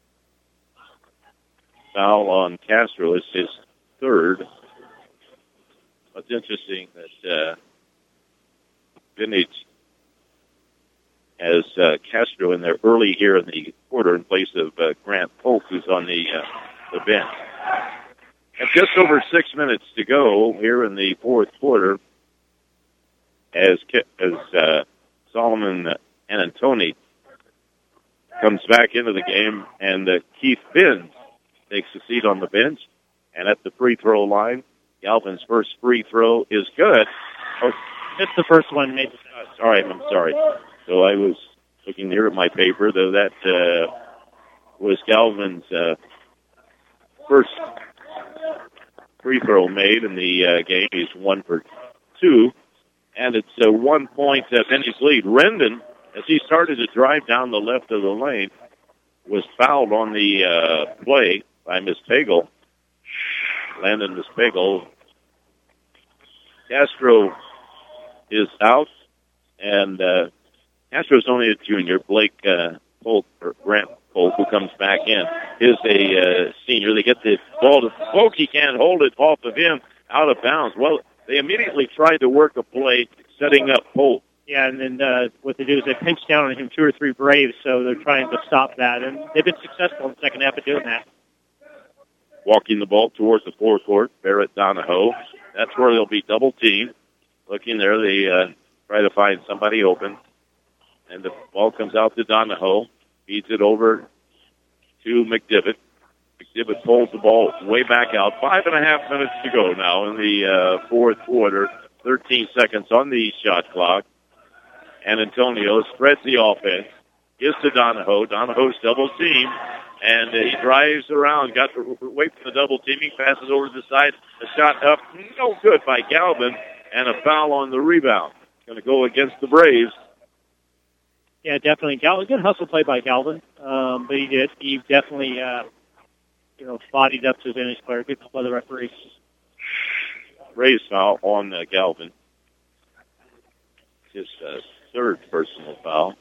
Foul on Castro is his 3rd. It's interesting that Vintage has Castro in there early here in the quarter in place of Grant Polk, who's on the bench. And just over 6 minutes to go here in the fourth quarter as Solomon Antoni comes back into the game, and Keith Finns takes a seat on the bench. And at the free throw line, Galvin's first free throw is good. Oh, it's the first one made. I'm sorry. So I was looking here at my paper, though that was Galvin's first free throw made in the game. He's 1 for 2, and it's a 1 point Vintage lead. Rendon as he started to drive down the left of the lane, was fouled on the play by Mispagel. Landon Mispagel. Castro is out, and Castro's only a junior. Blake Polk, or Grant Polk, who comes back in, is a senior. They get the ball to Polk. He can't hold it off of him, out of bounds. Well, they immediately tried to work a play setting up Polk. Yeah, and then what they do is they pinch down on him 2 or 3 Braves, so they're trying to stop that, and they've been successful in the second half of doing that. Walking the ball towards the forecourt, Barrett Donahoe. That's where they'll be double teamed. Looking there, they try to find somebody open, and the ball comes out to Donahoe. Feeds it over to McDivitt. McDivitt pulls the ball way back out. 5.5 minutes to go now in the fourth quarter. 13 seconds on the shot clock. And Antonio spreads the offense. Gives to Donahoe. Donahoe's double team. And he drives around. Got to wait for the double teaming. Passes over to the side. A shot up. No good by Galvin. And a foul on the rebound. Going to go against the Braves. Yeah, definitely. Good hustle play by Galvin. But he did. He definitely, bodied up to his Vintage player. Good call by the referees. Braves foul on Galvin. His third personal foul.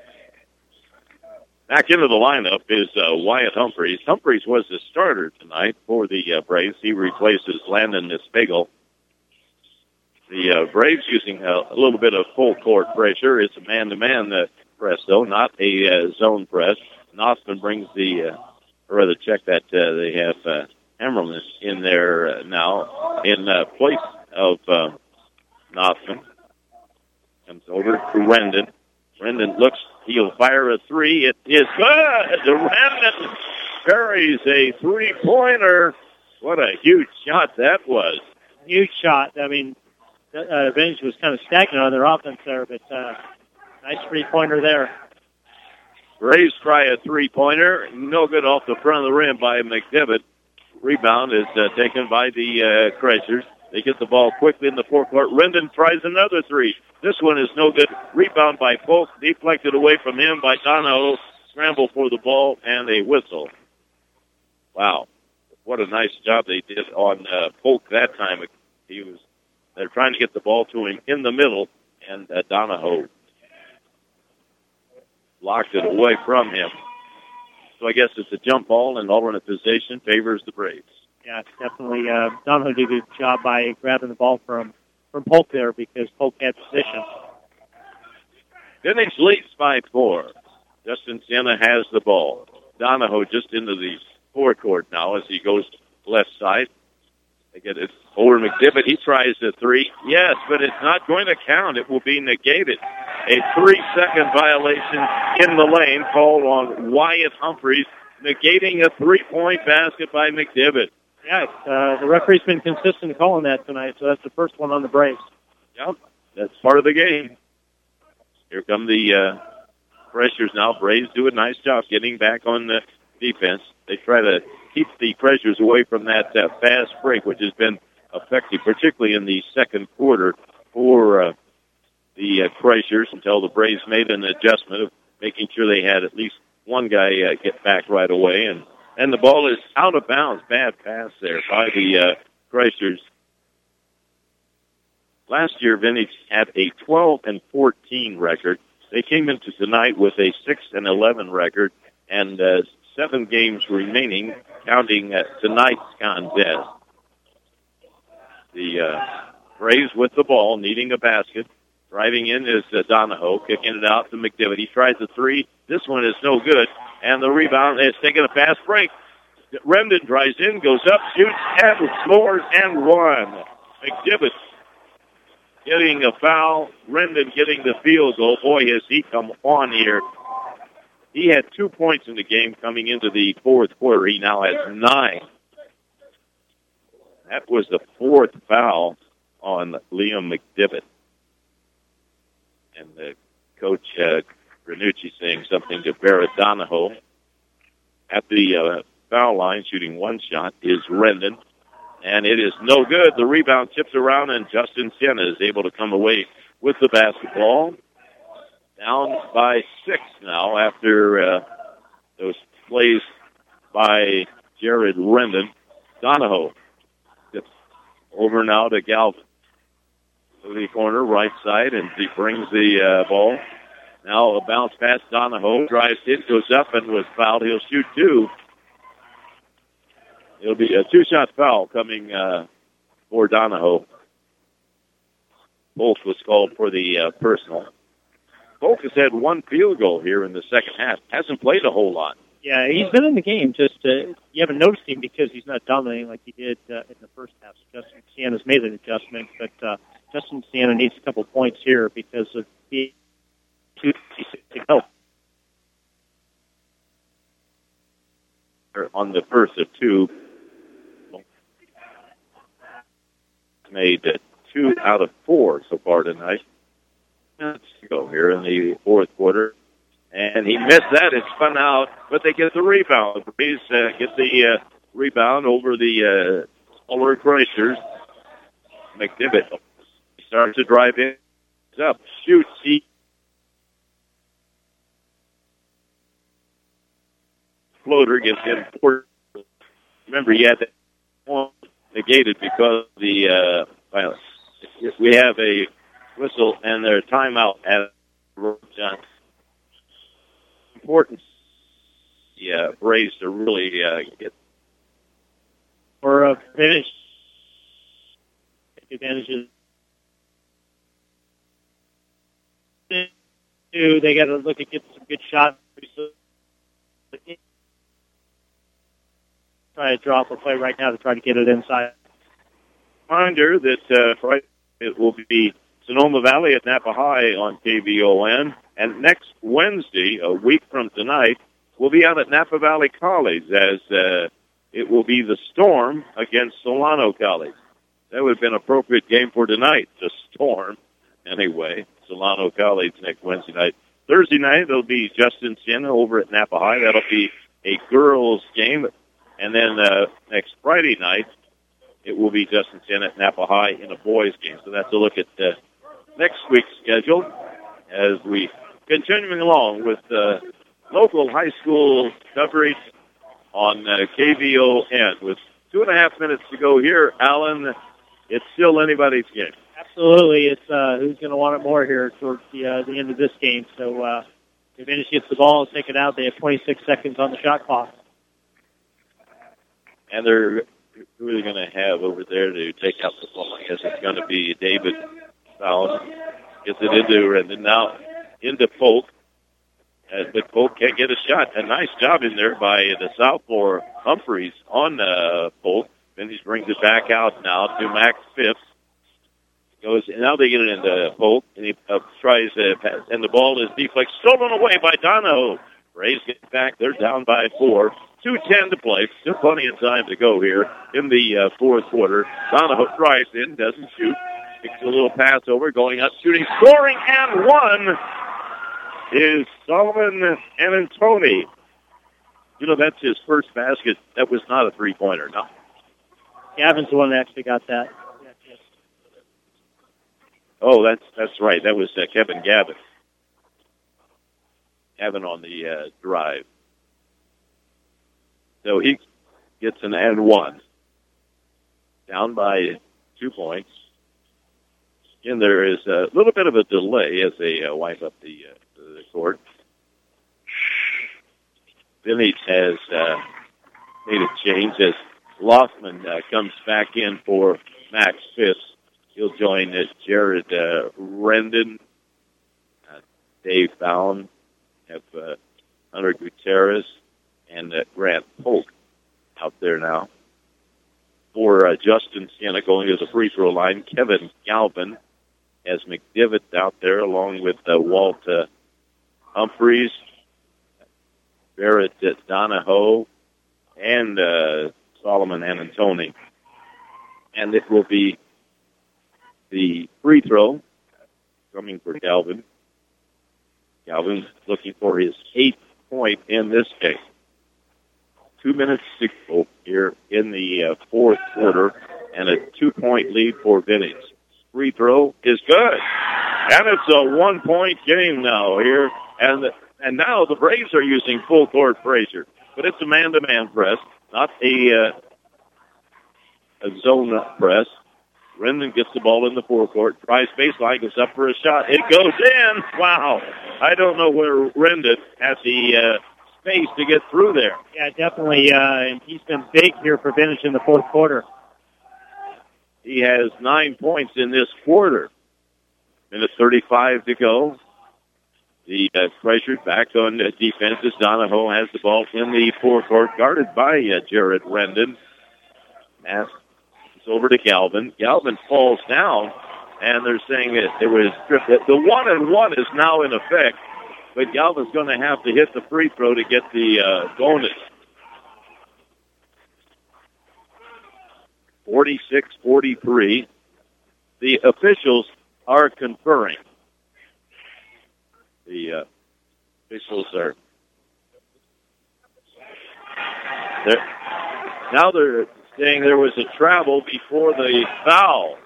Back into the lineup is Wyatt Humphreys. Humphreys was the starter tonight for the Braves. He replaces Landon Mispagel. The Braves using a little bit of full court pressure. It's a man-to-man press, though, not a zone press. Nothman brings check that they have Hammerman in there now in place of Nothman. Comes over to Rendon. Rendon looks, he'll fire a 3. It is good. Rendon buries a 3-pointer. What a huge shot that was. Huge shot. I mean, Vintage was kind of stagnant on their offense there, but nice 3-pointer there. Braves try a 3-pointer. No good off the front of the rim by McDivitt. Rebound is taken by the Crushers. They get the ball quickly in the forecourt. Rendon tries another 3. This one is no good. Rebound by Polk. Deflected away from him by Donahoe. Scramble for the ball and a whistle. Wow. What a nice job they did on Polk that time. They're trying to get the ball to him in the middle, and Donahoe locked it away from him. So I guess it's a jump ball, and alternate position favors the Braves. Yeah, it's definitely Donahoe did a good job by grabbing the ball from Polk there because Polk had position. Vintage leads by 4. Justin Sienna has the ball. Donahoe just into the forecourt now as he goes left side. They get it over McDivitt. He tries a 3. Yes, but it's not going to count. It will be negated. A 3-second violation in the lane called on Wyatt Humphreys, negating a 3-point basket by McDivitt. Yeah, the referee's been consistent calling that tonight, so that's the first one on the Braves. Yep, that's part of the game. Here come the pressures now. Braves do a nice job getting back on the defense. They try to keep the pressures away from that fast break, which has been effective, particularly in the second quarter for the Crushers, until the Braves made an adjustment of making sure they had at least one guy get back right away. And the ball is out of bounds. Bad pass there by the Crushers. Last year, Vintage had a 12-14 record. They came into tonight with a 6-11 record, and 7 games remaining, counting tonight's contest. The Braves with the ball, needing a basket. Driving in is Donahoe, kicking it out to McDivitt. He tries a 3. This one is no good. And the rebound is taking a fast break. Rendon drives in, goes up, shoots, and scores, and 1. McDivitt getting a foul. Rendon getting the field goal. Boy, has he come on here. He had 2 points in the game coming into the fourth quarter. He now has 9. That was the 4th foul on Liam McDivitt. And the coach, Granucci, saying something to Barrett Donahoe. At the foul line, shooting 1 shot, is Rendon. And it is no good. The rebound tips around, and Justin Sienna is able to come away with the basketball. down by 6 now after those plays by Jared Rendon. Donahoe gets over now to Galvin. To the corner, right side, and he brings the ball. Now a bounce pass. Donahoe drives in, goes up, and was fouled. He'll shoot 2. It'll be a 2-shot foul coming for Donahoe. Polk was called for the personal. Polk has had 1 field goal here in the second half. Hasn't played a whole lot. Yeah, he's been in the game. Just you haven't noticed him because he's not dominating like he did in the first half. So Justin Sienna's made an adjustment, but Justin Sienna needs a couple points here because of the 2 to go. On the first of 2, made 2 out of 4 so far tonight. Let's go here in the fourth quarter. And he missed that. It's spun out, but they get the rebound. Breeze get the rebound over the Solar Crushers. McDivitt starts to drive in. He's up. Shoots. Floater gets in. Remember, he had that one negated because the we have a whistle and their timeout at Johnson. Important, Braves to really get or a finish. Take advantages. They got to look at get some good shots. Try to draw up a play right now to try to get it inside. Reminder that Friday it will be Sonoma Valley at Napa High on KVON. And next Wednesday, a week from tonight, we'll be out at Napa Valley College as it will be the Storm against Solano College. That would have been an appropriate game for tonight, the Storm. Anyway, Solano College next Wednesday night. Thursday night, it'll be Justin Sienna over at Napa High. That'll be a girls' game. And then next Friday night, it will be Justin Sienna at Napa High in a boys' game. So that's a look at next week's schedule as we continuing along with local high school coverage on KVON. With 2.5 minutes to go here, Alan, it's still anybody's game. Absolutely. It's who's going to want it more here towards the end of this game. So if Venice gets the ball and take it out, they have 26 seconds on the shot clock. And they're really going to have over there to take out the ball. I guess it's going to be David Fowler. Gets it into, and then now into Polk. But Polk can't get a shot. A nice job in there by the sophomore Humphreys on Polk. Then he brings it back out now to Max Phipps. Now they get it into Polk, and he tries to pass, and the ball is deflected, stolen away by Donahoe. Rays get back. They're down by 4. 2:10 to play. Still plenty of time to go here in the fourth quarter. Donahoe drives in, doesn't shoot. Takes a little pass over, going up, shooting, scoring, and one is Solomon Anantoni. You know, that's his first basket. That was not a three-pointer, no. Gavin's the one that actually got that. Oh, that's right. That was Kevin Gavin. Gavin on the drive. So he gets an and one. Down by 2 points. And there is a little bit of a delay as they wipe up the court. Vinny has made a change as Lothman comes back in for Max Phipps. He'll join Jared Rendon, Dave Fallon, have Hunter Gutierrez, and Grant Polk out there now. For Justin Sienna going to the free throw line, Kevin Galvin has McDivitt out there along with Walt Humphreys, Barrett Donahoe, and Solomon Anantoni. And it will be the free throw coming for Galvin. Galvin's looking for his 8th point in this game. 2 minutes to go here in the fourth quarter, and a 2-point lead for Vinny's. Free throw is good. And it's a 1-point game now here. And now the Braves are using full court pressure. But it's a man-to-man press, not a zone press. Rendon gets the ball in the forecourt. Tries baseline, goes up for a shot. It goes in. Wow. I don't know where Rendon has the space to get through there. Yeah, definitely. And he's been big here for Vintage in the fourth quarter. He has 9 points in this quarter. Minute 35 to go. The pressure back on defense as Donahoe has the ball in the forecourt, guarded by Jared Rendon. Pass over to Galvin. Galvin falls down, and they're saying that it was stripped. The 1-and-1 is now in effect, but Galvin's going to have to hit the free throw to get the bonus. 46-43. The officials are conferring. The officials are now they're saying there was a travel before the foul.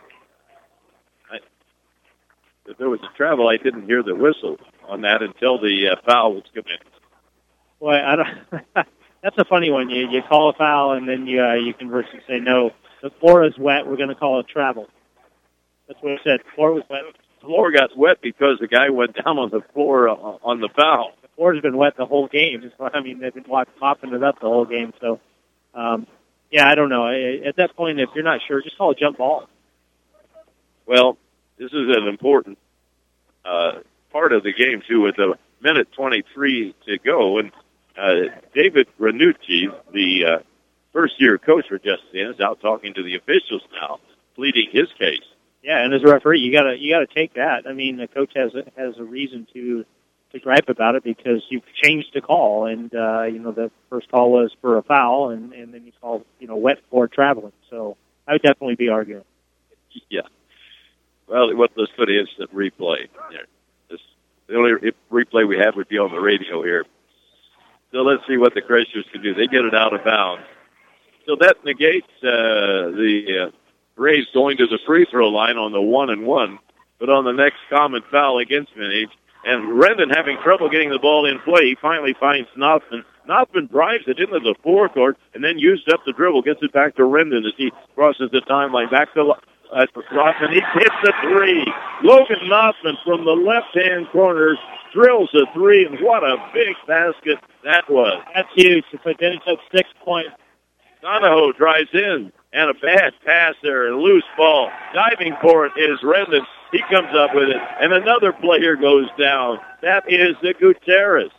If there was a travel, I didn't hear the whistle on that until the foul was committed. Boy, I don't. That's a funny one. You call a foul, and then you conversely say, no, the floor is wet, we're going to call it travel. That's what I said. The floor was wet. The floor got wet because the guy went down on the floor on the foul. The floor's been wet the whole game. I mean, they've been mopping it up the whole game. So, yeah, I don't know. At that point, if you're not sure, just call a jump ball. Well, this is an important part of the game, too, with a minute 23 to go. And David Ranucci, the first-year coach for Justin, is out talking to the officials now, pleading his case. Yeah, and as a referee, you gotta take that. I mean, the coach has a reason to gripe about it because you've changed the call, and the first call was for a foul, and then you called wet for traveling. So I would definitely be arguing. Yeah. Well, let's put an instant replay. The only replay we have would be on the radio here. So let's see what the Crushers can do. They get it out of bounds. So that negates the Braves going to the free throw line on the 1-and-1, but on the next common foul against Vintage, and Rendon having trouble getting the ball in play, he finally finds Knopfman. Knopfman drives it into the forecourt and then uses up the dribble, gets it back to Rendon as he crosses the timeline. Back to Knopfman. He hits a three. Logan Knopfman from the left-hand corner drills a three, and what a big basket that was. That's huge to put Vintage up 6 points. Donahoe drives in, and a bad pass there, a loose ball. Diving for it is Rendon. He comes up with it, and another player goes down. That is the Gutierrez.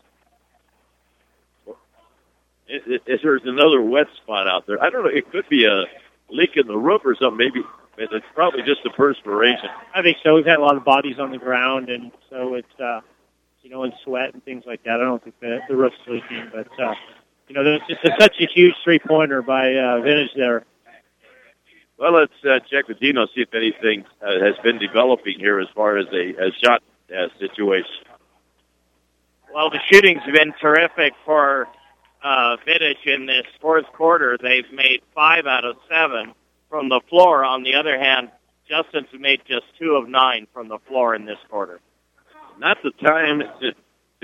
There's another wet spot out there. I don't know. It could be a leak in the roof or something. Maybe it's probably just the perspiration. I think so. We've had a lot of bodies on the ground, and so it's in sweat and things like that. I don't think the roof's leaking, but there's just such a huge three-pointer by Vintage there. Well, let's check with Dino, see if anything has been developing here as far as a shot situation. Well, the shooting's been terrific for Vintage in this fourth quarter. They've made 5 out of 7 from the floor. On the other hand, Justin's made just 2 of 9 from the floor in this quarter. Not the time to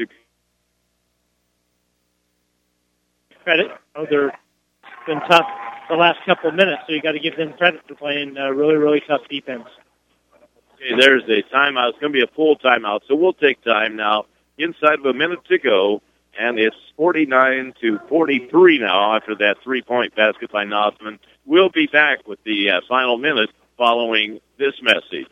credit. They've been tough the last couple of minutes, so you got to give them credit for playing really, really tough defense. Okay, there's a timeout. It's going to be a full timeout, so we'll take time now. Inside of a minute to go, and it's 49-43 now after that three-point basket by Knopfman. We'll be back with the final minute following this message.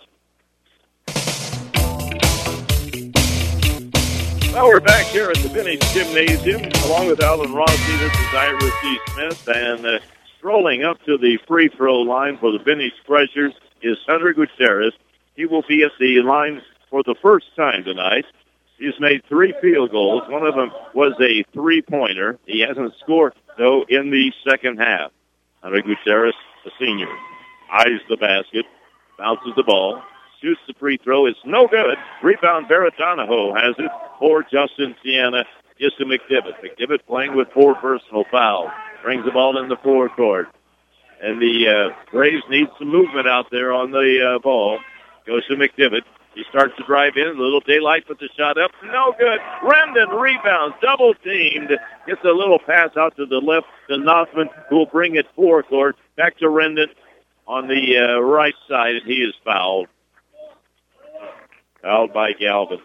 Well, we're back here at the Vintage Gymnasium, along with Alan Rossi. This is Ira C. Smith, and strolling up to the free throw line for the Vintage Crushers is Hunter Gutierrez. He will be at the line for the first time tonight. He's made 3 field goals. One of them was a three-pointer. He hasn't scored, though, in the second half. Hunter Gutierrez, a senior, eyes the basket, bounces the ball, shoots the free throw. It's no good. Rebound, Barrett Donahoe has it for Justin Sienna. Just to McDivitt. McDivitt playing with 4 personal fouls. Brings the ball in the forecourt. And the Braves need some movement out there on the ball. Goes to McDivitt. He starts to drive in. A little daylight, puts the shot up. No good. Rendon rebounds. Double teamed. Gets a little pass out to the left to Nothman, who will bring it forecourt. Back to Rendon on the right side. He is fouled. Fouled by Galvin.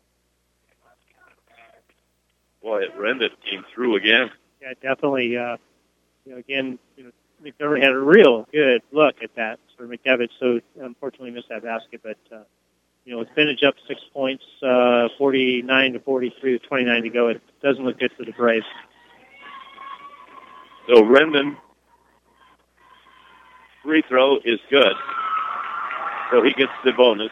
Boy, Rendon came through again. Yeah, definitely. Again, McDermott had a real good look at that for McDevitt, so unfortunately missed that basket. But, with Vintage up 6 points, 49-43 with 29 to go, it doesn't look good for the Braves. So Rendon, free throw is good. So he gets the bonus.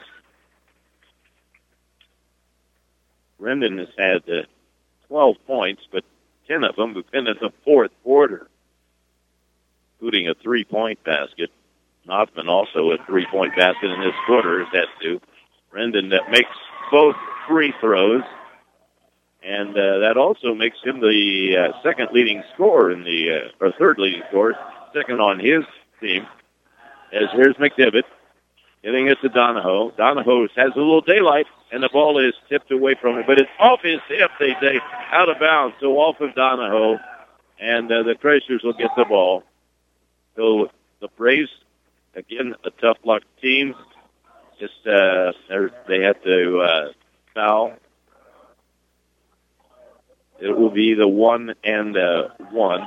Rendon has had 12 points, but 10 of them have been in the fourth quarter, including a 3-point basket. Nothman also a 3-point basket in this quarter, has had two. Rendon that makes both free throws, and that also makes him the second leading scorer or third leading scorer, second on his team. As here's McDevitt getting it to Donahoe. Donahoe has a little daylight, and the ball is tipped away from him, but it's off his hip, they say, out of bounds. So off of Donahoe, and the Treasures will get the ball. So the Braves, again, a tough luck team. Just they have to foul. It will be the 1 and 1.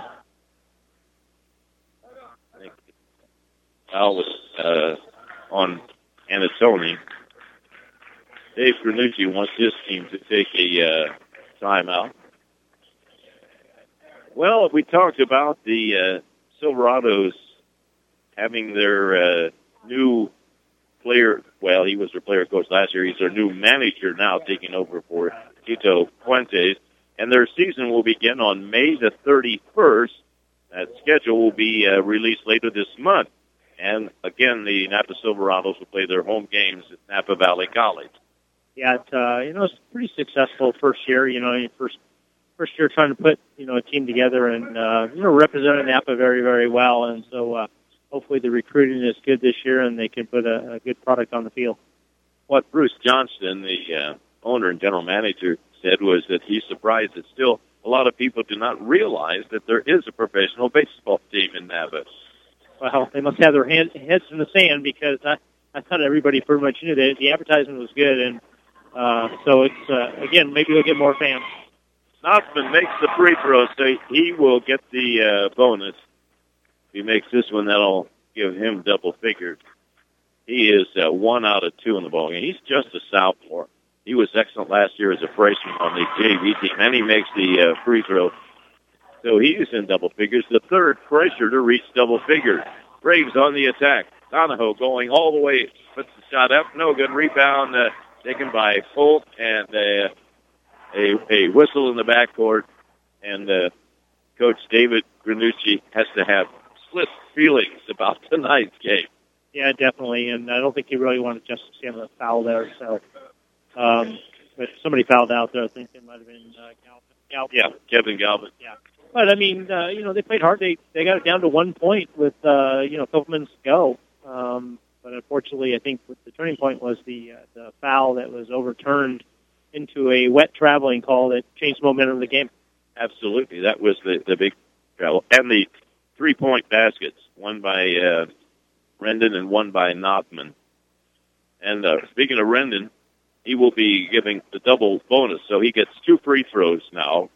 I think foul was on Anatoni. Dave Granucci wants his team to take a timeout. Well, we talked about the Silverados having their new player. Well, he was their player coach last year. He's their new manager now, taking over for Tito Fuentes. And their season will begin on May the 31st. That schedule will be released later this month. And again, the Napa Silverados will play their home games at Napa Valley College. Yeah, it's pretty successful first year. First year trying to put a team together and represented Napa very, very well. And so hopefully the recruiting is good this year and they can put a good product on the field. What Bruce Johnston, the owner and general manager, said was that he's surprised that still a lot of people do not realize that there is a professional baseball team in Napa. Well, they must have their heads in the sand because I thought everybody pretty much knew that the advertisement was good, and so it's again maybe we'll get more fans. Nothman makes the free throw, so he will get the bonus. If he makes this one, that'll give him double figures. He is 1 out of 2 in the ballgame. He's just a sophomore. He was excellent last year as a freshman on the JV team, and he makes the free throw. So he's in double figures. The third pressure to reach double figures. Braves on the attack. Donahoe going all the way, puts the shot up. No good. Rebound taken by Holt, and a whistle in the backcourt. And Coach David Granucci has to have split feelings about tonight's game. Yeah, definitely. And I don't think he really wanted Justice Sam to foul there. So, but somebody fouled out there. I think it might have been Galvin. Yeah, Kevin Galvin. Yeah. But, I mean, they played hard. They got it down to 1 point with, a couple minutes to go. But unfortunately, I think the turning point was the foul that was overturned into a wet traveling call that changed the momentum of the game. Absolutely. That was the big travel. And the 3-point baskets, one by Rendon and one by Nothman. And speaking of Rendon, he will be giving the double bonus. So he gets 2 free throws now.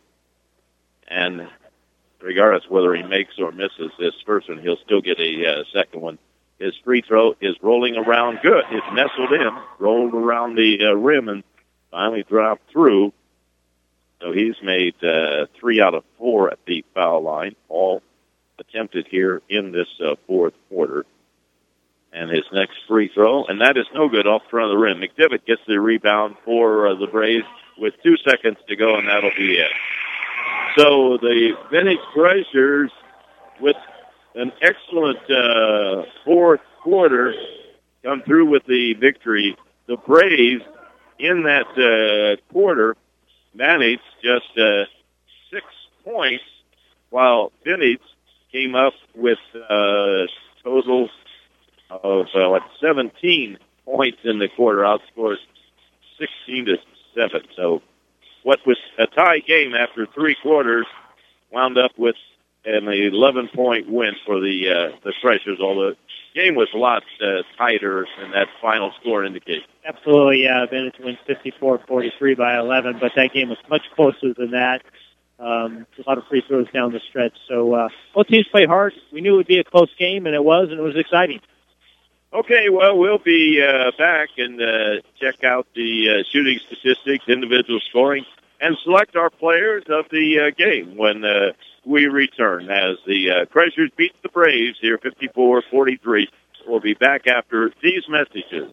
And regardless whether he makes or misses this first one, he'll still get a second one. His free throw is rolling around good. It's nestled in, rolled around the rim, and finally dropped through. So he's made 3 out of 4 at the foul line, all attempted here in this fourth quarter. And his next free throw, and that is no good off front of the rim. McDevitt gets the rebound for the Braves with 2 seconds to go, and that'll be it. So the Vintage Treasures, with an excellent fourth quarter, come through with the victory. The Braves, in that quarter, managed just 6 points, while Vintage came up with a total of 17 points in the quarter, outscores 16-7. So what was a tie game after 3 quarters wound up with an 11-point win for the Treasures, although the game was a lot tighter than that final score indicates. Absolutely, yeah. Vintage wins 54-43 by 11, but that game was much closer than that. A lot of free throws down the stretch. So both teams played hard. We knew it would be a close game, and it was exciting. Okay, well, we'll be back and check out the shooting statistics, individual scoring, and select our players of the game when we return as the Treasures beat the Braves here 54-43. We'll be back after these messages.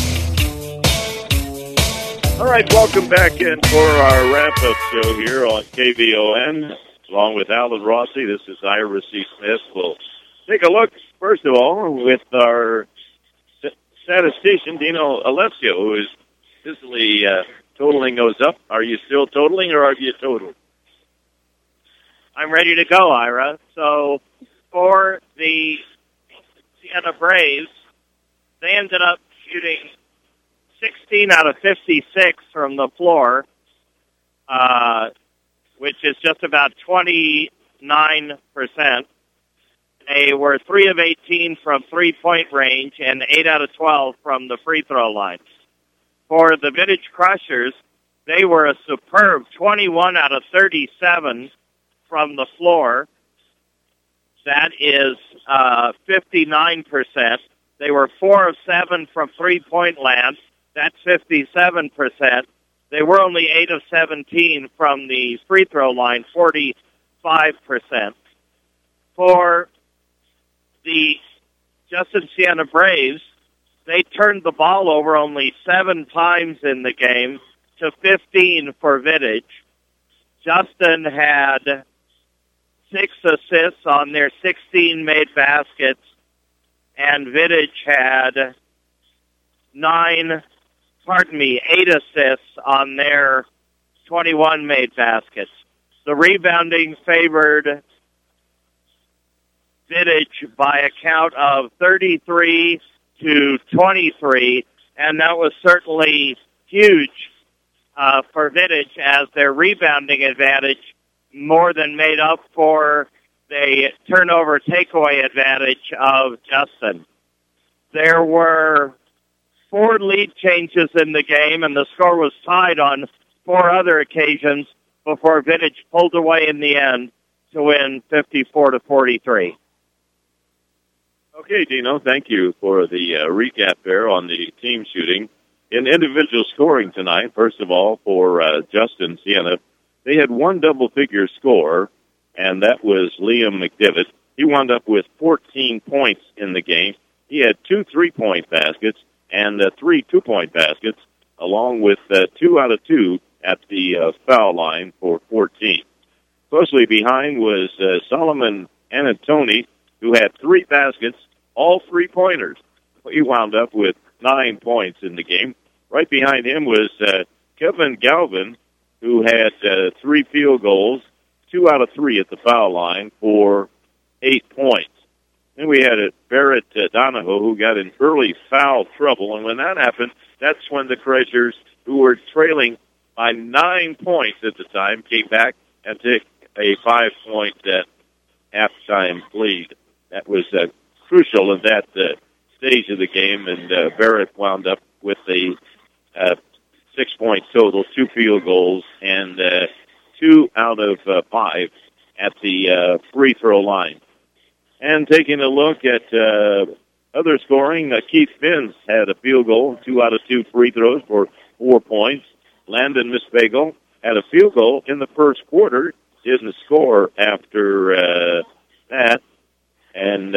All right, welcome back in for our wrap-up show here on KVON. Along with Alan Rossi, this is Ira C. Smith. We'll take a look, first of all, with our statistician, Dino Alessio, who is busily totaling those up. Are you still totaling, or are you totaled? I'm ready to go, Ira. So for the Siena Braves, they ended up shooting 16 out of 56 from the floor, which is just about 29%. They were 3 of 18 from three-point range and 8 out of 12 from the free throw line. For the Vintage Crushers, they were a superb 21 out of 37 from the floor. That is 59%. They were 4 of 7 from three-point land. That's 57%. They were only 8 of 17 from the free throw line, 45%. For the Justin Siena Braves, they turned the ball over only 7 times in the game to 15 for Vintage. Justin had 6 assists on their 16 made baskets, and Vintage had 8 assists on their 21 made baskets. The rebounding favored Vintage by a count of 33-23, and that was certainly huge for Vintage, as their rebounding advantage more than made up for the turnover takeaway advantage of Justin. There were 4 lead changes in the game, and the score was tied on 4 other occasions before Vintage pulled away in the end to win 54-43. Okay, Dino, thank you for the recap there on the team shooting. In individual scoring tonight, first of all, for Justin Siena, they had 1 double-figure score, and that was Liam McDivitt. He wound up with 14 points in the game. He had 2 3-point baskets and 3 2-point baskets, along with 2 out of 2 at the foul line for 14. Closely behind was Solomon Anatoni, who had 3 baskets, all 3-pointers. He wound up with 9 points in the game. Right behind him was Kevin Galvin, who had 3 field goals, 2 out of 3 at the foul line for 8 points. Then we had Barrett Donahoe, who got in early foul trouble, and when that happened, that's when the Treasures, who were trailing by 9 points at the time, came back and took a 5-point halftime lead. That was crucial in that stage of the game, and Barrett wound up with a 6-point total, 2 field goals, and 2 out of 5 at the free throw line. And taking a look at other scoring, Keith Finns had a field goal, 2 out of 2 free throws for 4 points. Landon Misbagel had a field goal in the first quarter, didn't score after that. And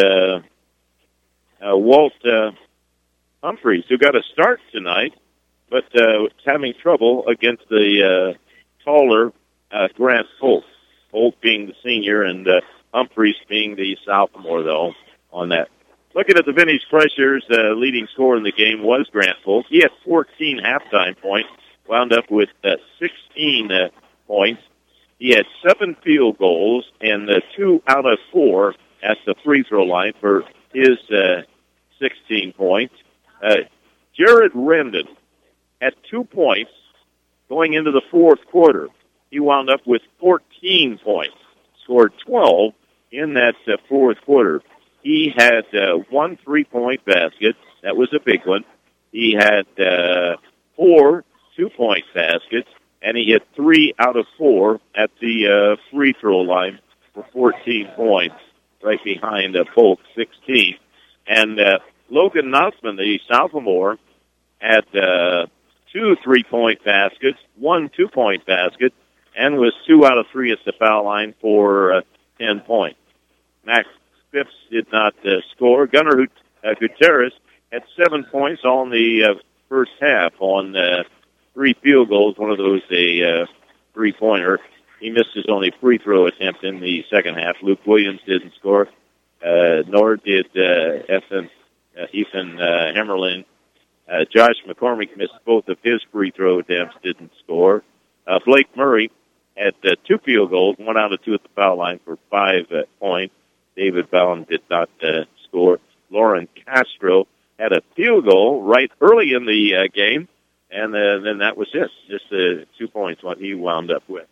Walt Humphreys, who got a start tonight, but was having trouble against the taller Grant Holt. Holt being the senior and Humphreys being the sophomore, though, on that. Looking at the Vintage Crushers, leading scorer in the game was Grant Holt. He had 14 halftime points, wound up with 16 points. He had 7 field goals and 2 out of 4 at the free throw line for his 16 points. Jared Rendon had 2 points going into the fourth quarter. He wound up with 14 points, scored 12 in that fourth quarter. He had 1 3-point basket. That was a big one. He had 4 2-point baskets, and he hit 3 out of 4 at the free throw line for 14 points, right behind Polk, 16. And Logan Nussman, the sophomore, had 2 3-point baskets, 1 2-point basket, and was 2 out of 3 at the foul line for 10 points. Max Phipps did not score. Gunnar Gutierrez had 7 points all in the first half on 3 field goals, one of those a three-pointer. He missed his only free throw attempt in the second half. Luke Williams didn't score, nor did Ethan Hemmerlin. Josh McCormick missed both of his free throw attempts, didn't score. Blake Murray had 2 field goals, 1 out of 2 at the foul line for 5 points. David Ballin did not score. Lauren Castro had a field goal right early in the game, and then that was it. Just 2 points, what he wound up with.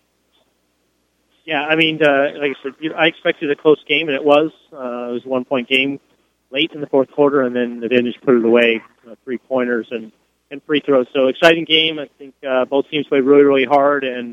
Yeah, I mean, like I said, I expected a close game, and it was. It was a 1-point game late in the fourth quarter, and then the Vintage put it away, 3-pointers and free throws. So exciting game. I think both teams played really, really hard, and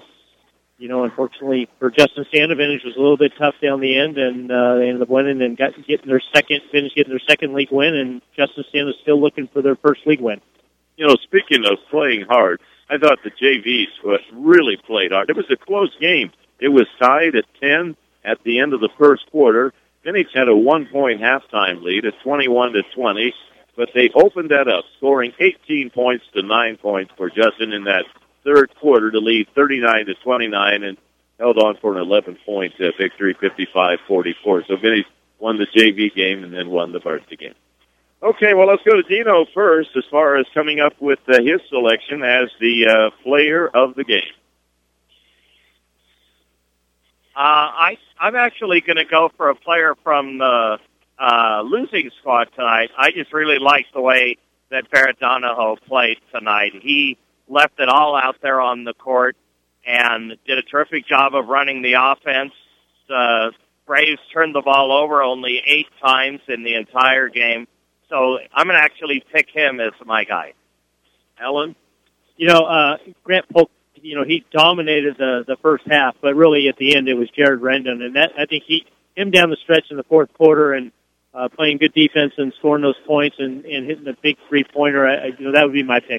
unfortunately for Justin Santa, Vintage was a little bit tough down the end, and they ended up winning and getting their second league win, and Justin Santa's still looking for their first league win. Speaking of playing hard, I thought the JVs really played hard. It was a close game. It was tied at 10 at the end of the first quarter. Vintage had a 1-point halftime lead at 21-20, but they opened that up, scoring 18 points to 9 points for Justin in that third quarter to lead 39-29 and held on for an 11-point victory, 55-44. So Vintage won the JV game and then won the varsity game. Okay, well, let's go to Dino first as far as coming up with his selection as the player of the game. I'm actually going to go for a player from the losing squad tonight. I just really liked the way that Barrett Donahoe played tonight. He left it all out there on the court and did a terrific job of running the offense. The Braves turned the ball over only 8 times in the entire game. So I'm going to actually pick him as my guy. Alan? Grant Polk, he dominated the first half, but really at the end it was Jared Rendon. And that, I think him down the stretch in the fourth quarter and playing good defense and scoring those points and hitting the big 3-pointer, that would be my pick.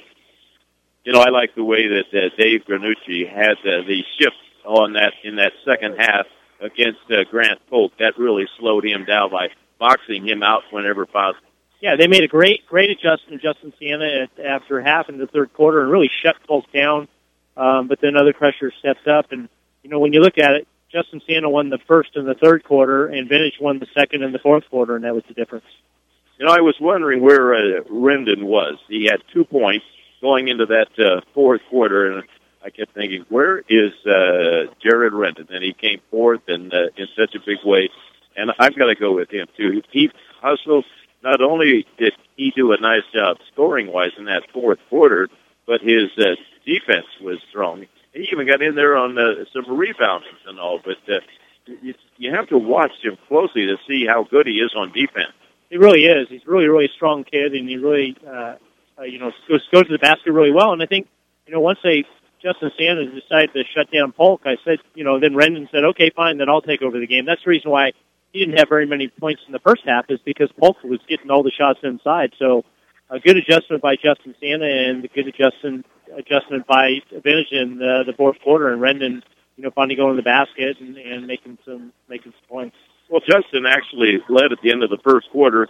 I like the way that Dave Granucci had the shift on that in that second half against Grant Polk. That really slowed him down by boxing him out whenever possible. Yeah, they made a great adjustment, Justin Siena, after half in the third quarter and really shut Polk down. But then other pressure stepped up. And, when you look at it, Justin Siena won the first and the third quarter, and Vintage won the second and the fourth quarter, and that was the difference. I was wondering where Rendon was. He had 2 points going into that fourth quarter, and I kept thinking, where is Jared Rendon? And he came fourth in such a big way, and I've got to go with him, too. He hustled. Not only did he do a nice job scoring-wise in that fourth quarter, but his defense was strong. He even got in there on some rebounding and all, but you have to watch him closely to see how good he is on defense. He really is. He's really, really strong kid, and he really, goes to the basket really well. And I think, once Justin Sanders decided to shut down Polk, I said, then Rendon said, okay, fine, then I'll take over the game. That's the reason why he didn't have very many points in the first half, is because Polk was getting all the shots inside. So a good adjustment by Justin Santa and a good adjustment by Vintage in the fourth quarter, and Rendon, finally going to the basket and making some points. Well, Justin actually led at the end of the first quarter,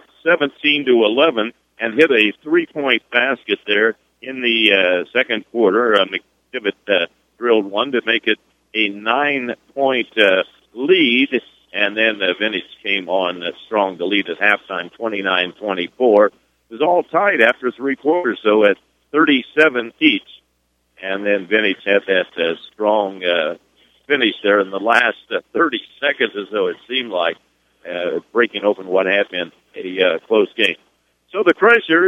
17-11, and hit a 3-point basket there in the second quarter. McDivitt drilled one to make it a 9-point lead. And then Vintage came on strong to lead at halftime, 29-24. It was all tied after 3 quarters, so at 37 each. And then Vintage had that strong finish there in the last 30 seconds, as though it seemed like breaking open what had been a close game. So the Crushers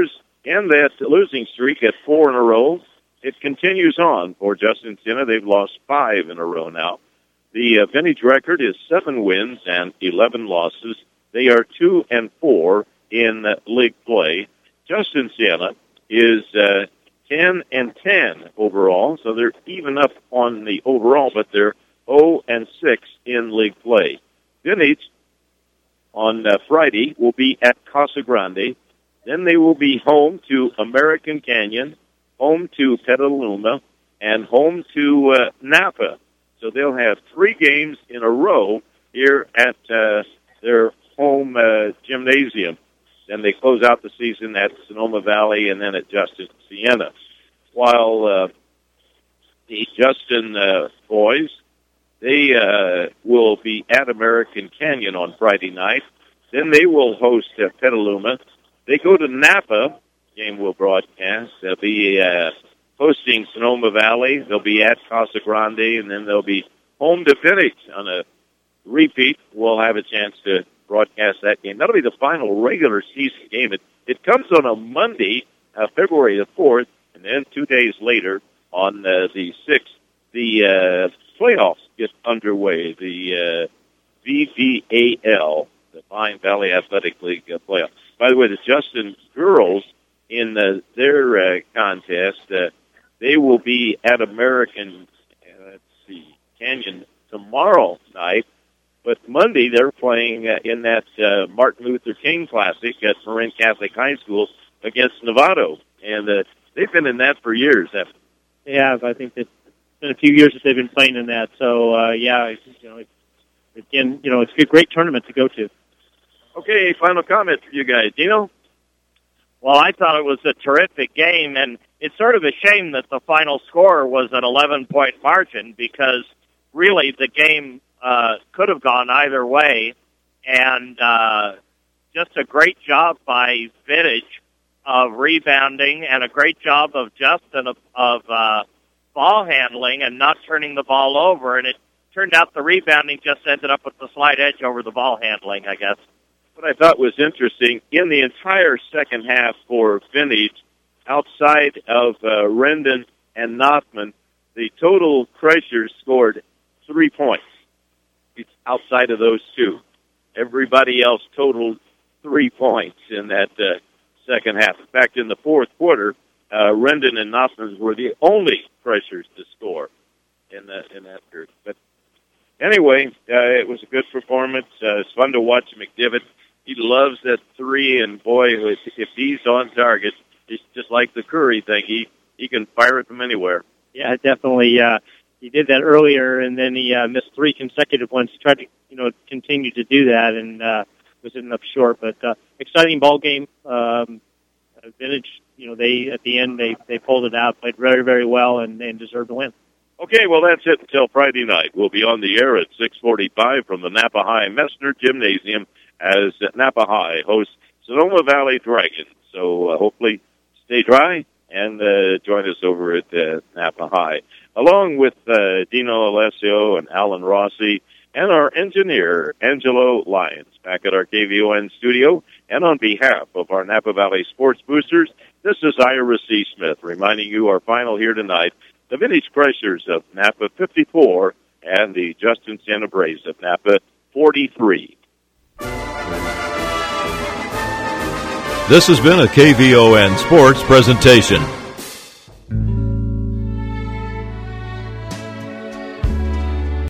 And that losing streak at 4 in a row, it continues on for Justin Siena. They've lost 5 in a row now. The vintage record is 7 wins and 11 losses. They are 2-4 in league play. Justin Siena is 10-10 overall, so they're even up on the overall, but they're 0-6 in league play. Vintage on Friday will be at Casa Grande. Then they will be home to American Canyon, home to Petaluma, and home to Napa. So they'll have 3 games in a row here at their home gymnasium. Then they close out the season at Sonoma Valley and then at Justin Siena. While the Justin boys, they will be at American Canyon on Friday night. Then they will host Petaluma. They go to Napa. Game will broadcast. They'll be hosting Sonoma Valley. They'll be at Casa Grande, and then they'll be home to Phoenix on a repeat. We'll have a chance to broadcast that game. That'll be the final regular season game. It comes on a Monday, February the 4th, and then 2 days later on the 6th, the playoffs get underway. The VVAL, the Vine Valley Athletic League playoffs. By the way, the Justin girls in their contest, they will be at American, Canyon tomorrow night. But Monday they're playing in that Martin Luther King Classic at Marin Catholic High School against Novato, and they've been in that for years. They have. I think it's been a few years that they've been playing in that. So it's a great tournament to go to. Okay, final comment for you guys, Dino. Well, I thought it was a terrific game, and it's sort of a shame that the final score was an 11-point margin because really the game could have gone either way, and just a great job by Vintage of rebounding and a great job of Justin of ball handling and not turning the ball over, and it turned out the rebounding just ended up with the slight edge over the ball handling, I guess. What I thought was interesting, in the entire second half for Vintage, outside of Rendon and Nothman, the total Crushers scored 3 points. It's outside of those 2. Everybody else totaled 3 points in that second half. In fact, in the fourth quarter, Rendon and Nothman were the only Crushers to score in that period. But anyway, it was a good performance. It's fun to watch McDivitt. He loves that 3, and boy, if he's on target, it's just like the Curry thing. He can fire it from anywhere. Yeah, definitely. He did that earlier, and then he missed 3 consecutive ones. He tried to, continue to do that, and was enough short. But exciting ball game. Vintage, they at the end they pulled it out, played very, very well, and deserved to win. Okay, well that's it until Friday night. We'll be on the air at 6:45 from the Napa High Messner Gymnasium as Napa High hosts Sonoma Valley Dragons. So hopefully stay dry and join us over at Napa High, along with Dino Alessio and Alan Rossi and our engineer, Angelo Lyons, back at our KVON studio. And on behalf of our Napa Valley Sports Boosters, this is Ira C. Smith reminding you our final here tonight, the Vintage Crushers of Napa 54 and the Justin Siena Braves of Napa 43. This has been a KVON Sports presentation.